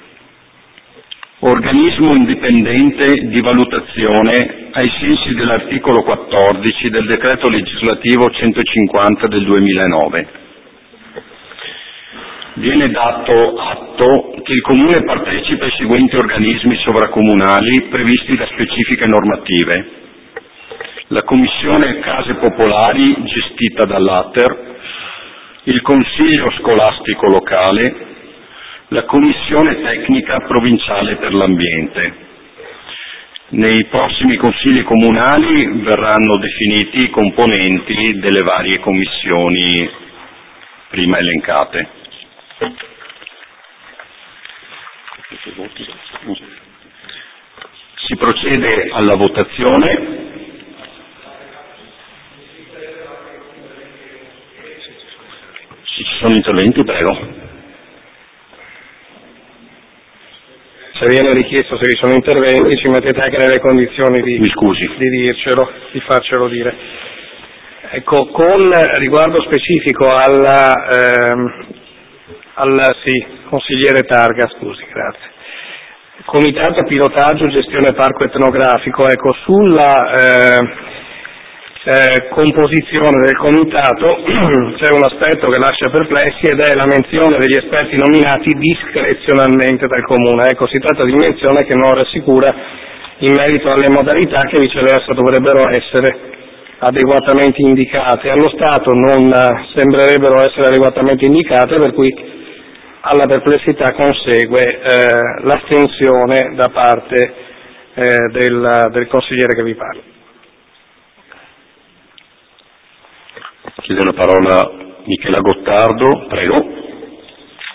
organismo indipendente di valutazione ai sensi dell'articolo quattordici del decreto legislativo centocinquanta del duemilanove. Viene dato atto che il Comune partecipa ai seguenti organismi sovracomunali previsti da specifiche normative: la Commissione Case Popolari gestita dall'A T E R, il Consiglio Scolastico Locale, la Commissione Tecnica Provinciale per l'Ambiente. Nei prossimi consigli comunali verranno definiti i componenti delle varie commissioni prima elencate. Si procede alla votazione. Se ci sono interventi, prego. Se viene richiesto, se vi sono interventi, ci mettete anche nelle condizioni di, Mi scusi. di dircelo, di farcelo dire. Ecco, con riguardo specifico alla, ehm, al sì, consigliere Targa, scusi, grazie. Comitato pilotaggio gestione parco etnografico, ecco, sulla eh, eh, composizione del comitato c'è un aspetto che lascia perplessi ed è la menzione degli esperti nominati discrezionalmente dal Comune. Ecco, si tratta di menzione che non rassicura in merito alle modalità che viceversa dovrebbero essere adeguatamente indicate. Allo Stato non sembrerebbero essere adeguatamente indicate, per cui alla perplessità consegue eh, l'astensione da parte eh, del, del consigliere che vi parla. Chiede la parola Michela Gottardo, prego.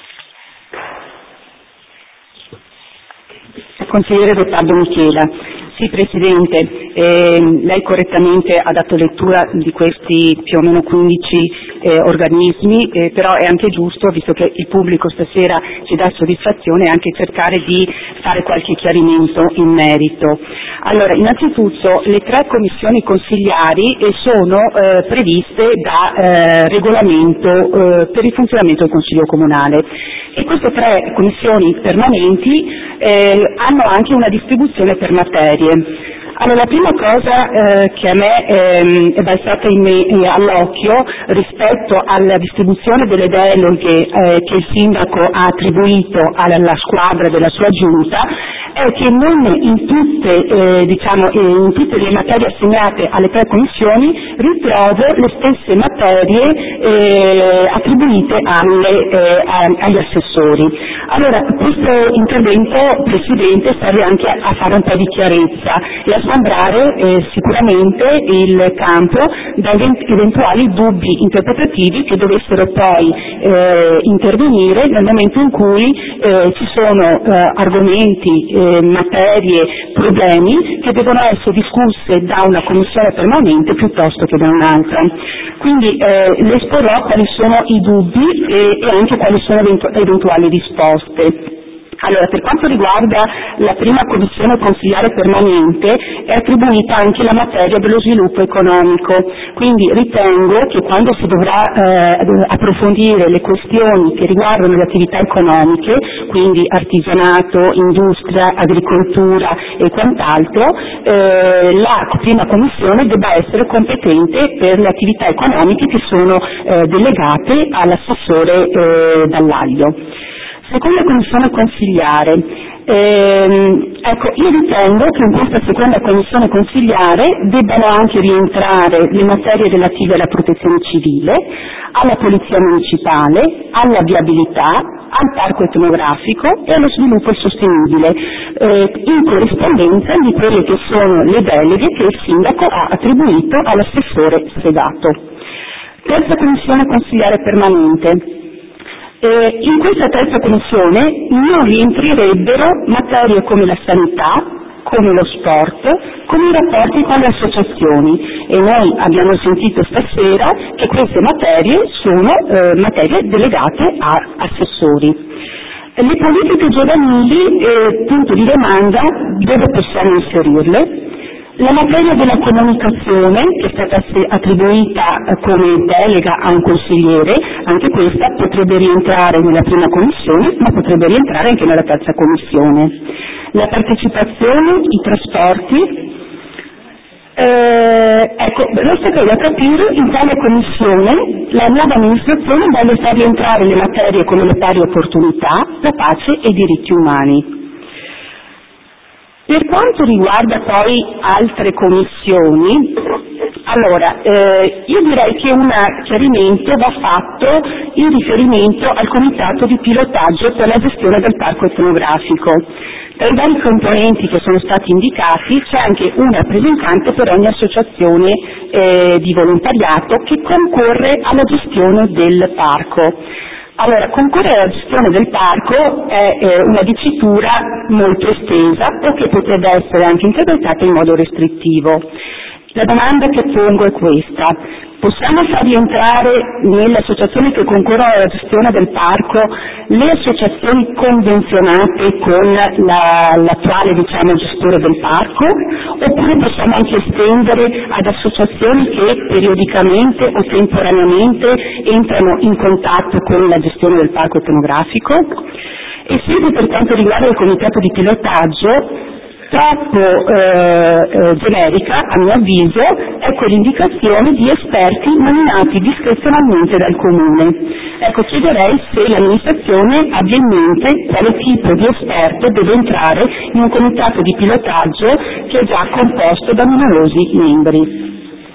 Consigliere Gottardo Michela, Sì, Presidente, eh, lei correttamente ha dato lettura di questi più o meno quindici eh, organismi, eh, però è anche giusto, visto che il pubblico stasera ci dà soddisfazione, anche cercare di fare qualche chiarimento in merito. Allora, innanzitutto le tre commissioni consigliari eh, sono eh, previste da eh, regolamento eh, per il funzionamento del Consiglio Comunale e queste tre commissioni permanenti eh, hanno anche una distribuzione per materie. Allora, la prima cosa eh, che a me ehm, è balzata in me, eh, all'occhio rispetto alla distribuzione delle deleghe eh, che il Sindaco ha attribuito alla squadra della sua giunta è che non in tutte, eh, diciamo, in tutte le materie assegnate alle tre commissioni ritrovo le stesse materie eh, attribuite alle, eh, agli assessori. Allora, questo intervento, Presidente, serve anche a fare un po' di chiarezza e a sgombrare eh, sicuramente il campo da eventuali dubbi interpretativi che dovessero poi eh, intervenire nel momento in cui eh, ci sono eh, argomenti, eh, materie, problemi che devono essere discusse da una commissione permanente piuttosto che da un'altra. Quindi eh, le esporrò quali sono i dubbi e, e anche quali sono eventu- eventuali risposte. Allora, per quanto riguarda la prima commissione consigliare permanente, è attribuita anche la materia dello sviluppo economico, quindi ritengo che quando si dovrà eh, approfondire le questioni che riguardano le attività economiche, quindi artigianato, industria, agricoltura e quant'altro, eh, la prima commissione debba essere competente per le attività economiche che sono eh, delegate all'assessore eh, Dall'Aglio. Seconda commissione consigliare, ehm, ecco, io ritengo che in questa seconda commissione consigliare debbano anche rientrare le materie relative alla protezione civile, alla polizia municipale, alla viabilità, al parco etnografico e allo sviluppo sostenibile, eh, in corrispondenza di quelle che sono le deleghe che il Sindaco ha attribuito all'assessore Segato. Terza commissione consigliare permanente. Eh, in questa terza commissione non rientrerebbero materie come la sanità, come lo sport, come i rapporti con le associazioni e noi abbiamo sentito stasera che queste materie sono eh, materie delegate a assessori. Le politiche giovanili, eh, punto di domanda, dove possiamo inserirle? La materia della comunicazione, che è stata attribuita come delega a un consigliere, anche questa potrebbe rientrare nella prima commissione, ma potrebbe rientrare anche nella terza commissione. La partecipazione, i trasporti, eh, ecco, resta poi da capire in quale commissione la nuova amministrazione vuole far rientrare le materie come le pari opportunità, la pace e i diritti umani. Per quanto riguarda poi altre commissioni, allora, eh, io direi che un chiarimento va fatto in riferimento al comitato di pilotaggio per la gestione del parco etnografico. Tra i vari componenti che sono stati indicati c'è anche un rappresentante per ogni associazione eh, di volontariato che concorre alla gestione del parco. Allora, concorrere alla gestione del parco è eh, una dicitura molto estesa o che potrebbe essere anche interpretata in modo restrittivo. La domanda che pongo è questa: possiamo far rientrare nelle associazioni che concorrono alla gestione del parco le associazioni convenzionate con la, l'attuale diciamo, gestore del parco, oppure possiamo anche estendere ad associazioni che periodicamente o temporaneamente entrano in contatto con la gestione del parco etnografico? E sempre per quanto riguarda il comitato di pilotaggio, troppo eh, eh, generica, a mio avviso, è quell'indicazione di esperti nominati discrezionalmente dal Comune. Ecco, chiederei se l'amministrazione abbia in mente quale tipo di esperto deve entrare in un comitato di pilotaggio che è già composto da numerosi membri.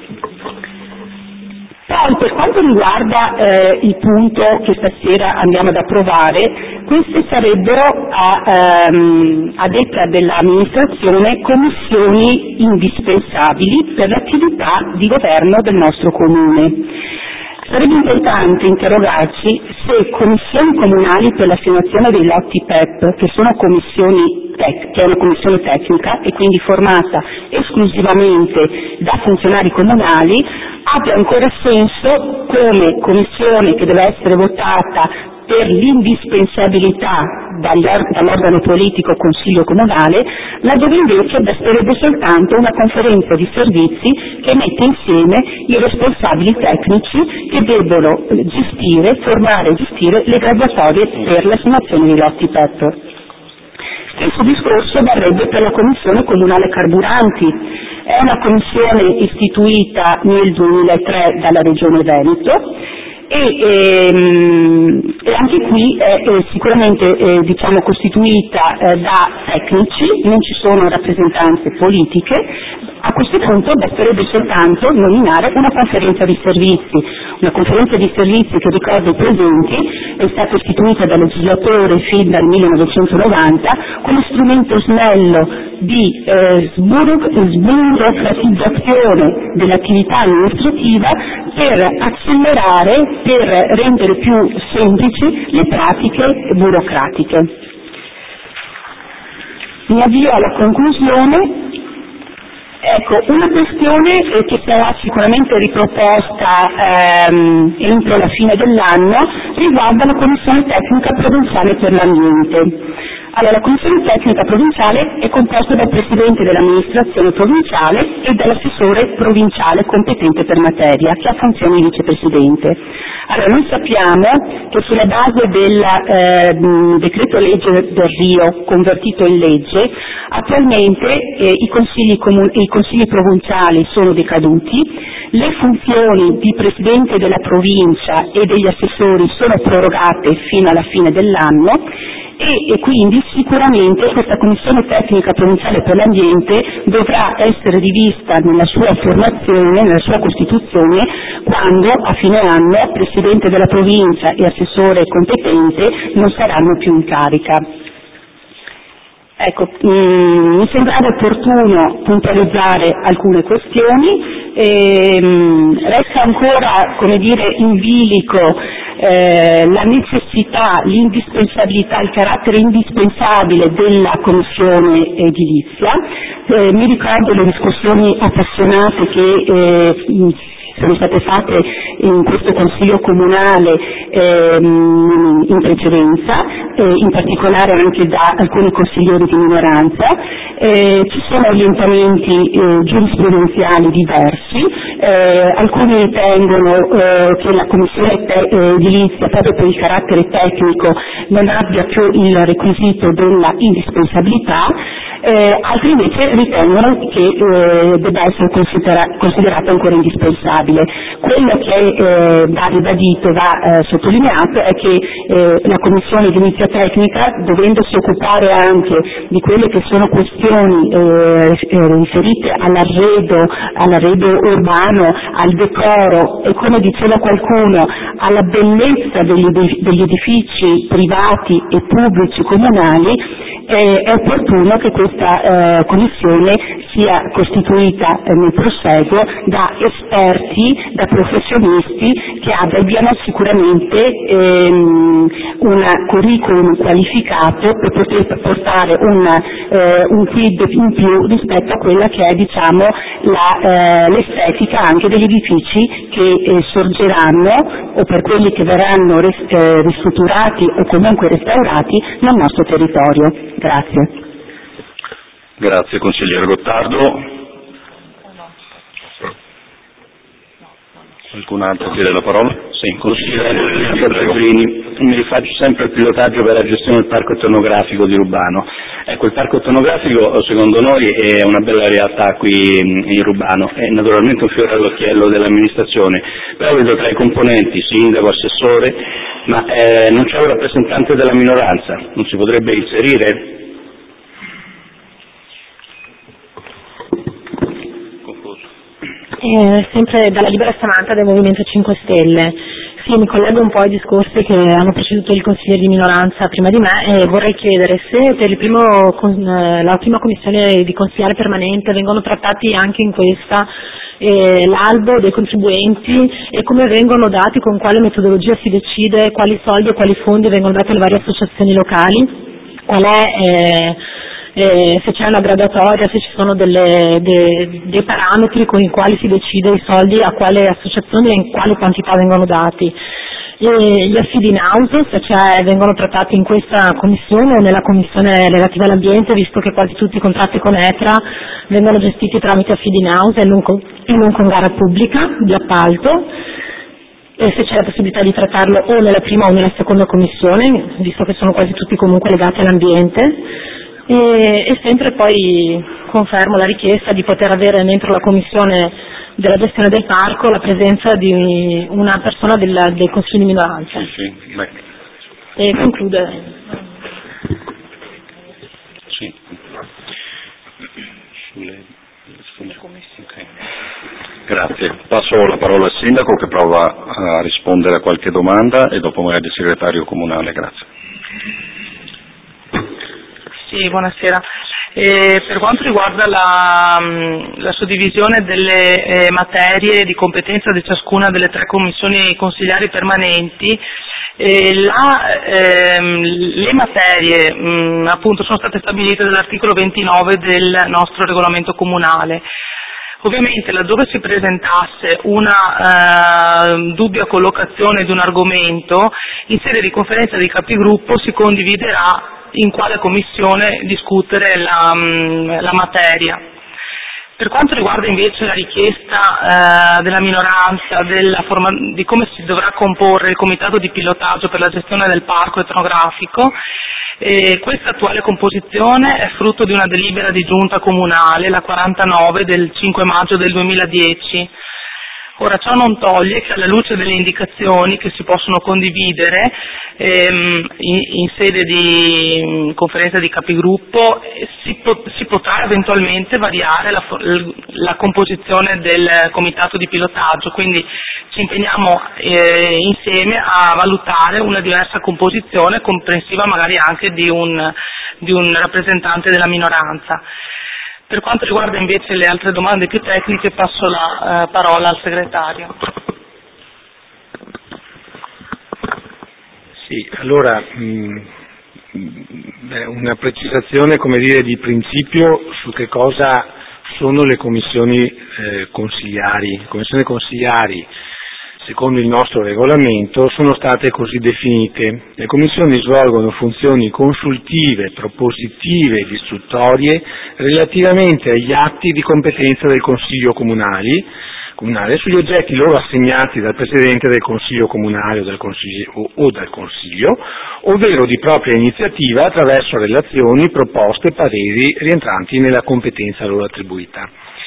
Poi, per quanto riguarda eh, il punto che stasera andiamo ad approvare, queste sarebbero, a, ehm, a detta dell'amministrazione, commissioni indispensabili per l'attività di governo del nostro Comune. Sarebbe importante interrogarci se commissioni comunali per l'assegnazione dei lotti P E P, che sono commissioni tec- che è una commissione tecnica e quindi formata esclusivamente da funzionari comunali, abbia ancora senso come commissione che deve essere votata per l'indispensabilità dall'organo politico Consiglio Comunale, laddove invece basterebbe soltanto una conferenza di servizi che mette insieme i responsabili tecnici che debbono gestire, formare e gestire le graduatorie per l'assegnazione di lotti P E P. Stesso discorso varrebbe per la Commissione Comunale Carburanti. È una commissione istituita nel duemilatré dalla Regione Veneto e, ehm, e anche qui è, è sicuramente eh, diciamo, costituita eh, da tecnici, non ci sono rappresentanze politiche. A questo punto basterebbe soltanto nominare una conferenza di servizi, una conferenza di servizi che, ricordo ai presenti, è stata istituita dal legislatore fin dal millenovecentonovanta come strumento snello di eh, sburocratizzazione dell'attività amministrativa per accelerare, per rendere più semplici le pratiche burocratiche. Mi avvio alla conclusione. Ecco, una questione che sarà sicuramente riproposta ehm, entro la fine dell'anno riguarda la Commissione Tecnica Provinciale per l'Ambiente. Allora, la Commissione Tecnica Provinciale è composta dal Presidente dell'amministrazione provinciale e dall'assessore provinciale competente per materia, che ha funzione di vicepresidente. Allora, noi sappiamo che sulla base del eh, decreto legge del Rio convertito in legge, attualmente eh, i, consigli comun- i consigli provinciali sono decaduti, le funzioni di Presidente della provincia e degli assessori sono prorogate fino alla fine dell'anno e, e quindi sicuramente questa Commissione Tecnica Provinciale per l'Ambiente dovrà essere rivista nella sua formazione, nella sua costituzione, quando a fine anno Presidente della provincia e assessore competente non saranno più in carica. Ecco, mh, mi sembrava opportuno puntualizzare alcune questioni, e, mh, resta ancora, come dire, in bilico eh, la necessità, l'indispensabilità, il carattere indispensabile della commissione edilizia. Eh, mi ricordo le discussioni appassionate che eh, sono state fatte in questo Consiglio Comunale ehm, in precedenza, eh, in particolare anche da alcuni consiglieri di minoranza. Eh, ci sono orientamenti eh, giurisprudenziali diversi, eh, alcuni ritengono eh, che la Commissione te- eh, edilizia, proprio per il carattere tecnico, non abbia più il requisito della indispensabilità, eh, altri invece ritengono che eh, debba essere considera- considerata ancora indispensabile. Quello che eh, va ribadito, va eh, sottolineato è che eh, la Commissione di inizio tecnica, dovendosi occupare anche di quelle che sono questioni eh, riferite all'arredo, all'arredo urbano, al decoro e, come diceva qualcuno, alla bellezza degli, degli edifici privati e pubblici comunali, eh, è opportuno che questa eh, Commissione sia costituita eh, nel proseguo da esperti, da professionisti che abbiano sicuramente ehm, un curriculum qualificato per poter portare un, eh, un quid in più rispetto a quella che è, diciamo, la, eh, l'estetica anche degli edifici che eh, sorgeranno, o per quelli che verranno res, eh, ristrutturati o comunque restaurati nel nostro territorio. Grazie. Grazie consigliere Gottardo. Qualcun altro chiede la parola? Sì, consigliere Pellegrini, mi rifaccio sempre al pilotaggio per la gestione del parco etnografico di Rubano. Ecco, il parco etnografico secondo noi è una bella realtà qui in Rubano, è naturalmente un fiore all'occhiello dell'amministrazione, però vedo tra i componenti, sindaco, assessore, ma eh, non c'è un rappresentante della minoranza, non si potrebbe inserire? Eh, sempre dalla Libera Samantha del Movimento cinque Stelle. Sì, mi collego un po' ai discorsi che hanno preceduto il consigliere di minoranza prima di me e vorrei chiedere se per il primo, la prima commissione di consigliere permanente vengono trattati anche in questa eh, l'albo dei contribuenti e come vengono dati, con quale metodologia si decide quali soldi e quali fondi vengono dati alle varie associazioni locali, qual è eh, eh, se c'è una gradatoria, se ci sono delle, de, dei parametri con i quali si decide i soldi a quale associazione e in quale quantità vengono dati. E gli affidi in house, se c'è, vengono trattati in questa commissione o nella commissione relativa all'ambiente, visto che quasi tutti i contratti con E T R A vengono gestiti tramite affidi in house e non con, e non con gara pubblica di appalto, e se c'è la possibilità di trattarlo o nella prima o nella seconda commissione, visto che sono quasi tutti comunque legati all'ambiente. E, e sempre poi confermo la richiesta di poter avere dentro la commissione della gestione del parco la presenza di una persona del, del Consiglio di minoranza. Sì, sì, beh. E conclude. Sì. Sulle, sulle okay. Grazie. Passo la parola al Sindaco che prova a rispondere a qualche domanda e dopo magari il Segretario Comunale. Grazie. Sì, buonasera. Eh, per quanto riguarda la, la suddivisione delle eh, materie di competenza di ciascuna delle tre commissioni consigliari permanenti, eh, la, ehm, le materie mh, appunto sono state stabilite dall'articolo ventinove del nostro regolamento comunale. Ovviamente laddove si presentasse una eh, dubbia collocazione di un argomento, in sede di conferenza dei capigruppo si condividerà in quale commissione discutere la, la materia. Per quanto riguarda invece la richiesta eh, della minoranza della forma, di come si dovrà comporre il comitato di pilotaggio per la gestione del parco etnografico, eh, questa attuale composizione è frutto di una delibera di giunta comunale, la quarantanove del cinque maggio del duemiladieci. Ora, ciò non toglie che alla luce delle indicazioni che si possono condividere ehm, in, in sede di in conferenza di capigruppo eh, si, po- si potrà eventualmente variare la, la composizione del comitato di pilotaggio, quindi ci impegniamo eh, insieme a valutare una diversa composizione comprensiva magari anche di un, di un rappresentante della minoranza. Per quanto riguarda invece le altre domande più tecniche passo la eh, parola al segretario. Sì, allora mh, beh, una precisazione, come dire, di principio su che cosa sono le commissioni eh, consigliari. Le commissioni consigliari, secondo il nostro regolamento, sono state così definite. Le commissioni svolgono funzioni consultive, propositive ed istruttorie relativamente agli atti di competenza del Consiglio comunale, comunale sugli oggetti loro assegnati dal Presidente del Consiglio comunale o dal Consiglio, o, o dal Consiglio, ovvero di propria iniziativa attraverso relazioni, proposte, pareri rientranti nella competenza loro attribuita.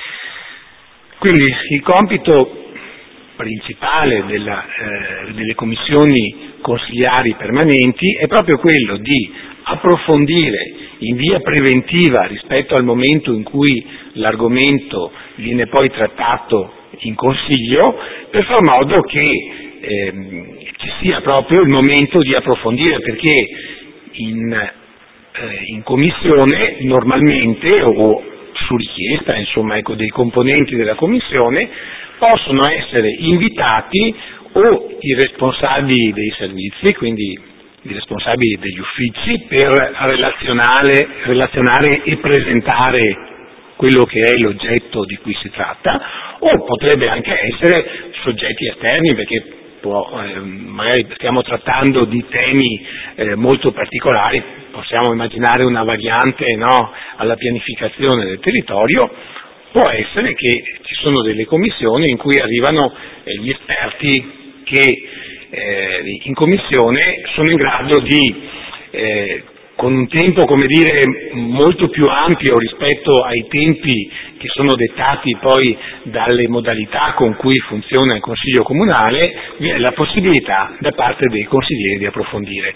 Quindi il compito principale della, eh, delle commissioni consigliari permanenti è proprio quello di approfondire in via preventiva rispetto al momento in cui l'argomento viene poi trattato in Consiglio, per far modo che ehm, ci sia proprio il momento di approfondire, perché in, eh, in Commissione normalmente o su richiesta insomma, ecco, dei componenti della Commissione possono essere invitati o i responsabili dei servizi, quindi i responsabili degli uffici, per relazionare, relazionare e presentare quello che è l'oggetto di cui si tratta, o potrebbe anche essere soggetti esterni, perché può, eh, magari stiamo trattando di temi eh, molto particolari, possiamo immaginare una variante no, alla pianificazione del territorio. Può essere che ci sono delle commissioni in cui arrivano eh, gli esperti che eh, in commissione sono in grado di, eh, con un tempo come dire molto più ampio rispetto ai tempi che sono dettati poi dalle modalità con cui funziona il Consiglio comunale, vi è la possibilità da parte dei consiglieri di approfondire.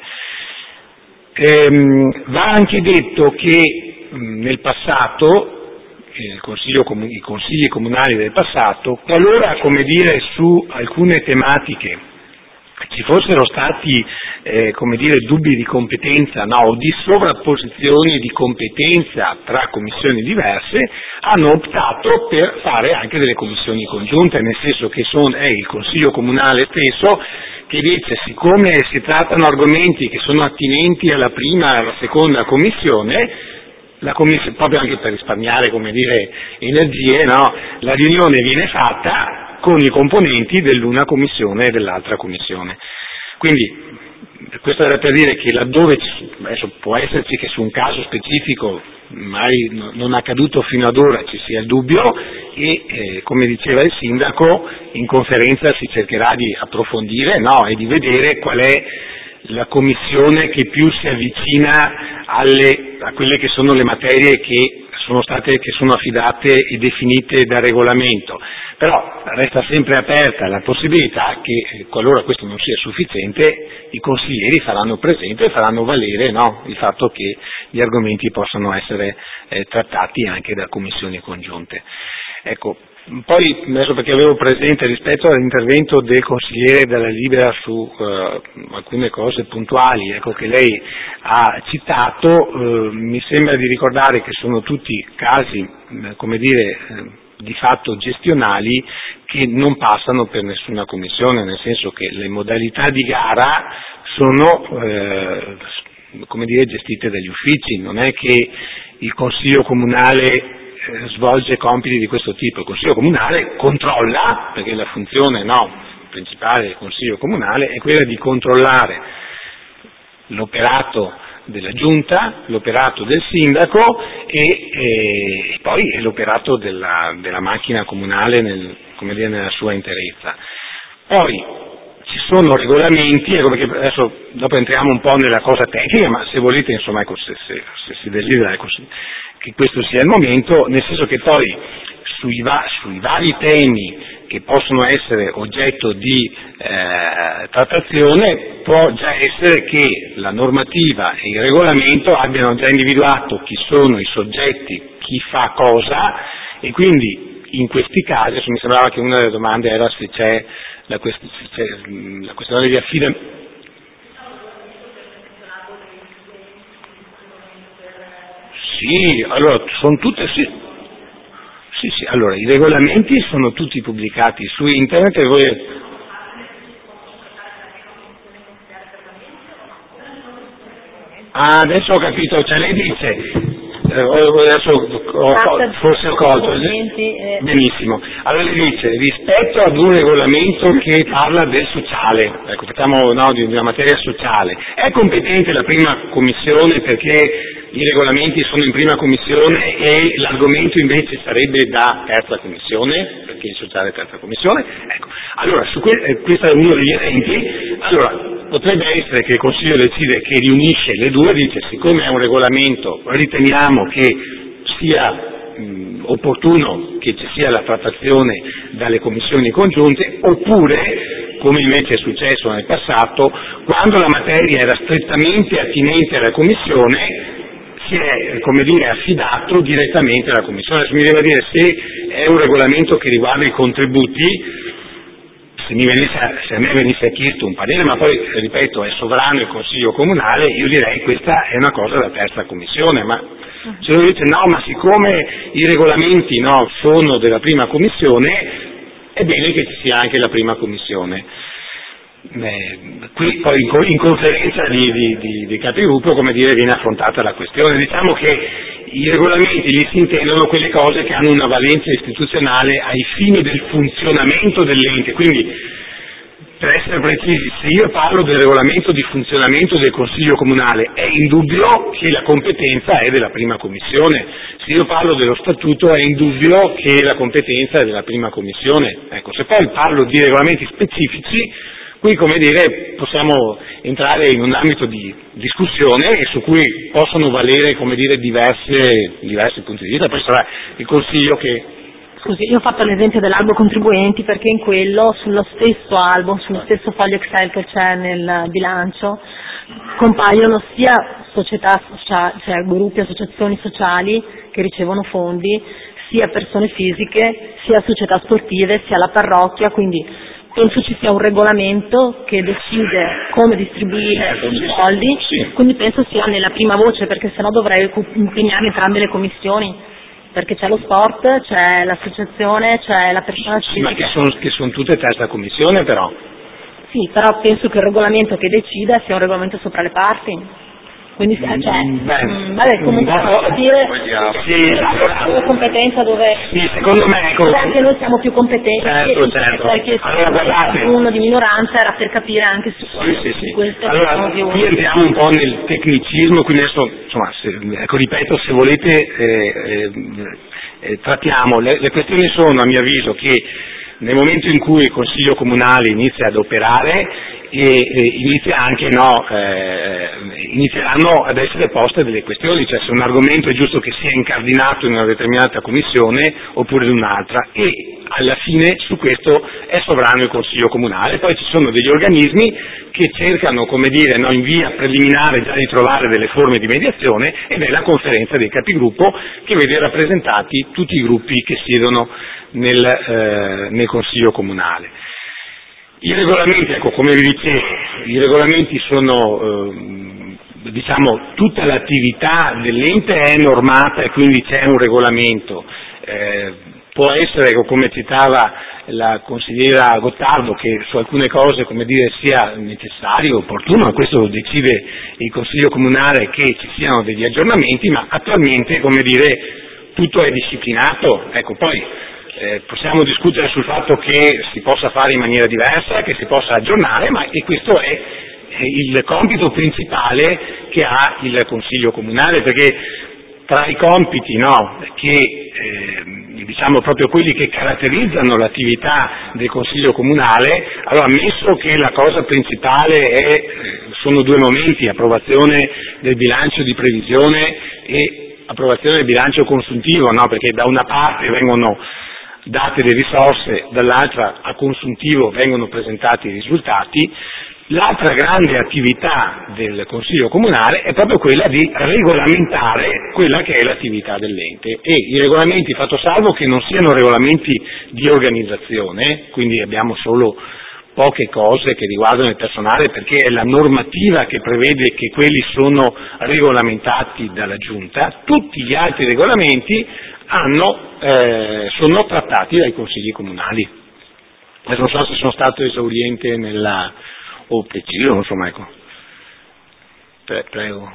Ehm, va anche detto che mh, nel passato Il consiglio, i consigli comunali del passato, qualora come dire, su alcune tematiche ci fossero stati eh, come dire, dubbi di competenza no, o di sovrapposizioni di competenza tra commissioni diverse, hanno optato per fare anche delle commissioni congiunte, nel senso che son, è il Consiglio comunale stesso che dice, siccome si trattano argomenti che sono attinenti alla prima e alla seconda commissione, la commissione, proprio anche per risparmiare, come dire, energie, no? La riunione viene fatta con i componenti dell'una commissione e dell'altra commissione. Quindi questo era per dire che laddove, adesso può esserci che su un caso specifico mai non accaduto fino ad ora ci sia il dubbio e eh, come diceva il sindaco in conferenza si cercherà di approfondire, no, e di vedere qual è la commissione che più si avvicina alle, a quelle che sono le materie che sono state, che sono affidate e definite da regolamento. Però resta sempre aperta la possibilità che, qualora questo non sia sufficiente, i consiglieri faranno presente e faranno valere, no, il fatto che gli argomenti possano essere eh, trattati anche da commissioni congiunte. Ecco, poi adesso perché avevo presente rispetto all'intervento del consigliere della Libera su eh, alcune cose puntuali, ecco, che lei ha citato, eh, mi sembra di ricordare che sono tutti casi, eh, come dire, eh, di fatto gestionali che non passano per nessuna commissione, nel senso che le modalità di gara sono eh, come dire, gestite dagli uffici, non è che il Consiglio Comunale eh, svolge compiti di questo tipo, il Consiglio Comunale controlla, perché la funzione no, principale del Consiglio Comunale è quella di controllare l'operato della Giunta, l'operato del sindaco e, e, e poi l'operato della, della macchina comunale nel, come dire, nella sua interezza. Poi ci sono regolamenti, ecco perché adesso dopo entriamo un po' nella cosa tecnica, ma se volete, insomma, ecco, se, se, se si desidera, ecco, che questo sia il momento, nel senso che poi sui, va, sui vari temi che possono essere oggetto di eh, trattazione, può già essere che la normativa e il regolamento abbiano già individuato chi sono i soggetti, chi fa cosa, e quindi in questi casi, adesso mi sembrava che una delle domande era se c'è la, quest- se c'è la questione di affidamento. Sì, allora sono tutte sì. Sì, sì, allora i regolamenti sono tutti pubblicati su internet e voi... Ah, adesso ho capito, cioè lei dice, eh, adesso ho, ho, forse ho colto, eh, benissimo, allora lei dice rispetto ad un regolamento che parla del sociale, ecco, facciamo no, di una materia sociale, è competente la prima commissione perché i regolamenti sono in prima commissione e l'argomento invece sarebbe da terza commissione, perché il sociale è terza commissione, ecco, allora su que- eh, questo è uno degli esempi, allora potrebbe essere che il Consiglio decide che riunisce le due, dice siccome è un regolamento riteniamo che sia mh, opportuno che ci sia la trattazione dalle commissioni congiunte, oppure come invece è successo nel passato, quando la materia era strettamente attinente alla commissione si è, come dire, affidato direttamente alla Commissione. Adesso mi deve dire se è un regolamento che riguarda i contributi, se, mi venisse, se a me venisse chiesto un parere, ma poi, ripeto, è sovrano il Consiglio Comunale, io direi questa è una cosa da terza Commissione, ma se uno dice no, ma siccome i regolamenti no, sono della prima Commissione, è bene che ci sia anche la prima Commissione. Eh, qui poi in, in conferenza di, di, di, di capigruppo, come dire, viene affrontata la questione. Diciamo che i regolamenti gli si intendono quelle cose che hanno una valenza istituzionale ai fini del funzionamento dell'ente, quindi per essere precisi, se io parlo del regolamento di funzionamento del Consiglio Comunale è indubbio che la competenza è della prima Commissione, se io parlo dello Statuto è indubbio che la competenza è della prima Commissione. Ecco, se poi parlo di regolamenti specifici, qui, come dire, possiamo entrare in un ambito di discussione e su cui possono valere, come dire, diverse, diversi punti di vista, poi sarà il Consiglio che... Scusi, io ho fatto l'esempio dell'albo contribuenti perché in quello, sullo stesso albo, sullo stesso foglio Excel che c'è nel bilancio, compaiono sia società sociali, cioè gruppi, associazioni sociali che ricevono fondi, sia persone fisiche, sia società sportive, sia la parrocchia, quindi penso ci sia un regolamento che decide come distribuire i soldi, quindi penso sia nella prima voce, perché sennò dovrei impegnare entrambe le commissioni, perché c'è lo sport, c'è l'associazione, c'è la persona sì, fisica. ma che sono, che sono tutte terza commissione però. Sì, però penso che il regolamento che decida sia un regolamento sopra le parti. Quindi, cioè, Beh, mh, vabbè, comunque no, per capire sì, la tua competenza dove sì, secondo me, ecco, anche noi siamo più competenti, certo, e certo. perché Allora, guardate, uno di minoranza era per capire anche su, sì, sì, sì. su questo. Allora, qui entriamo un po' nel tecnicismo, quindi adesso, insomma, se, ecco, ripeto, se volete, eh, eh, eh, trattiamo, le, le questioni sono, a mio avviso, che nel momento in cui il Consiglio Comunale inizia ad operare, e, e inizia anche, no, eh, inizieranno ad essere poste delle questioni, cioè se un argomento è giusto che sia incardinato in una determinata commissione oppure in un'altra, e alla fine su questo è sovrano il Consiglio Comunale. Poi ci sono degli organismi che cercano, come dire, no, in via preliminare già di trovare delle forme di mediazione, ed è la conferenza dei capigruppo che vede rappresentati tutti i gruppi che siedono nel, eh, nel Consiglio Comunale. I regolamenti, ecco, come vi dicevo, i regolamenti sono, eh, diciamo, tutta l'attività dell'ente è normata e quindi c'è un regolamento. Eh, può essere, ecco, come citava la consigliera Gottardo, che su alcune cose, come dire, sia necessario, opportuno, ma questo lo decide il Consiglio Comunale, che ci siano degli aggiornamenti, ma attualmente, come dire, tutto è disciplinato. Ecco, poi Eh, possiamo discutere sul fatto che si possa fare in maniera diversa, che si possa aggiornare, ma e questo è il compito principale che ha il Consiglio Comunale, perché tra i compiti, no, che eh, diciamo proprio quelli che caratterizzano l'attività del Consiglio Comunale, allora, ammesso che la cosa principale è, sono due momenti, approvazione del bilancio di previsione e approvazione del bilancio consuntivo, no, perché da una parte vengono date le risorse, dall'altra a consuntivo vengono presentati i risultati. L'altra grande attività del Consiglio Comunale è proprio quella di regolamentare quella che è l'attività dell'ente, e i regolamenti, fatto salvo che non siano regolamenti di organizzazione, quindi abbiamo solo poche cose che riguardano il personale, perché è la normativa che prevede che quelli sono regolamentati dalla Giunta. Tutti gli altri regolamenti hanno, eh, sono trattati dai consigli comunali. Adesso non so se sono stato esauriente nella, o preciso, insomma, ecco. Pre- prego.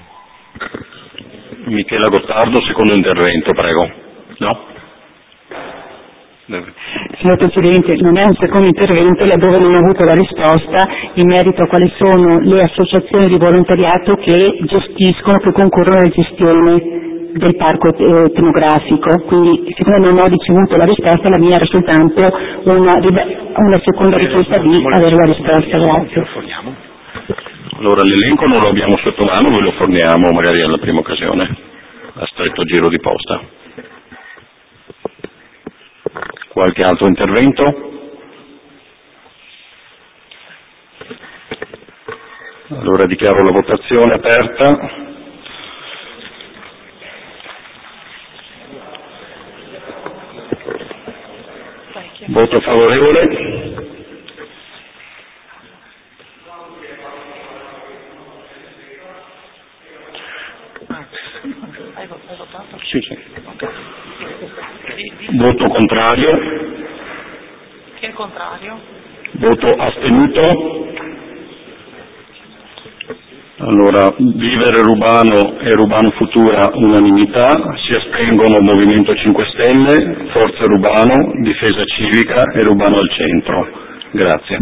Michela Gottardo, secondo intervento, prego. No? Signor Presidente, non è un secondo intervento laddove non ho avuto la risposta in merito a quali sono le associazioni di volontariato che gestiscono, che concorrono alla gestione del parco eh, etnografico, quindi siccome non ho ricevuto la risposta, la mia era soltanto una, una seconda richiesta di avere la risposta. Grazie. Allora, l'elenco non lo abbiamo sotto mano, ve lo forniamo magari alla prima occasione, a stretto giro di posta. Qualche altro intervento? Allora dichiaro la votazione aperta. Voto favorevole. Sì, sì. Voto contrario. Chi è il contrario? Voto astenuto. Allora, Vivere Rubano e Rubano Futura unanimità, si astengono Movimento cinque Stelle, Forza Rubano, Difesa Civica e Rubano al Centro. Grazie.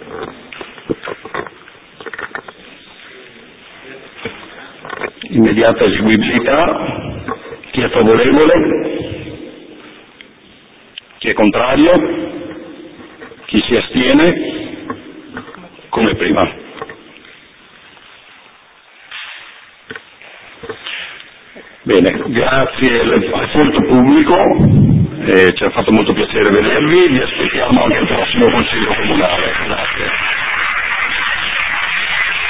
Immediata eseguibilità. Chi è favorevole? Chi è contrario? Chi si astiene? Come prima. Bene, grazie al folto pubblico, eh, ci ha fatto molto piacere vedervi, vi aspettiamo anche al prossimo Consiglio Comunale. Grazie.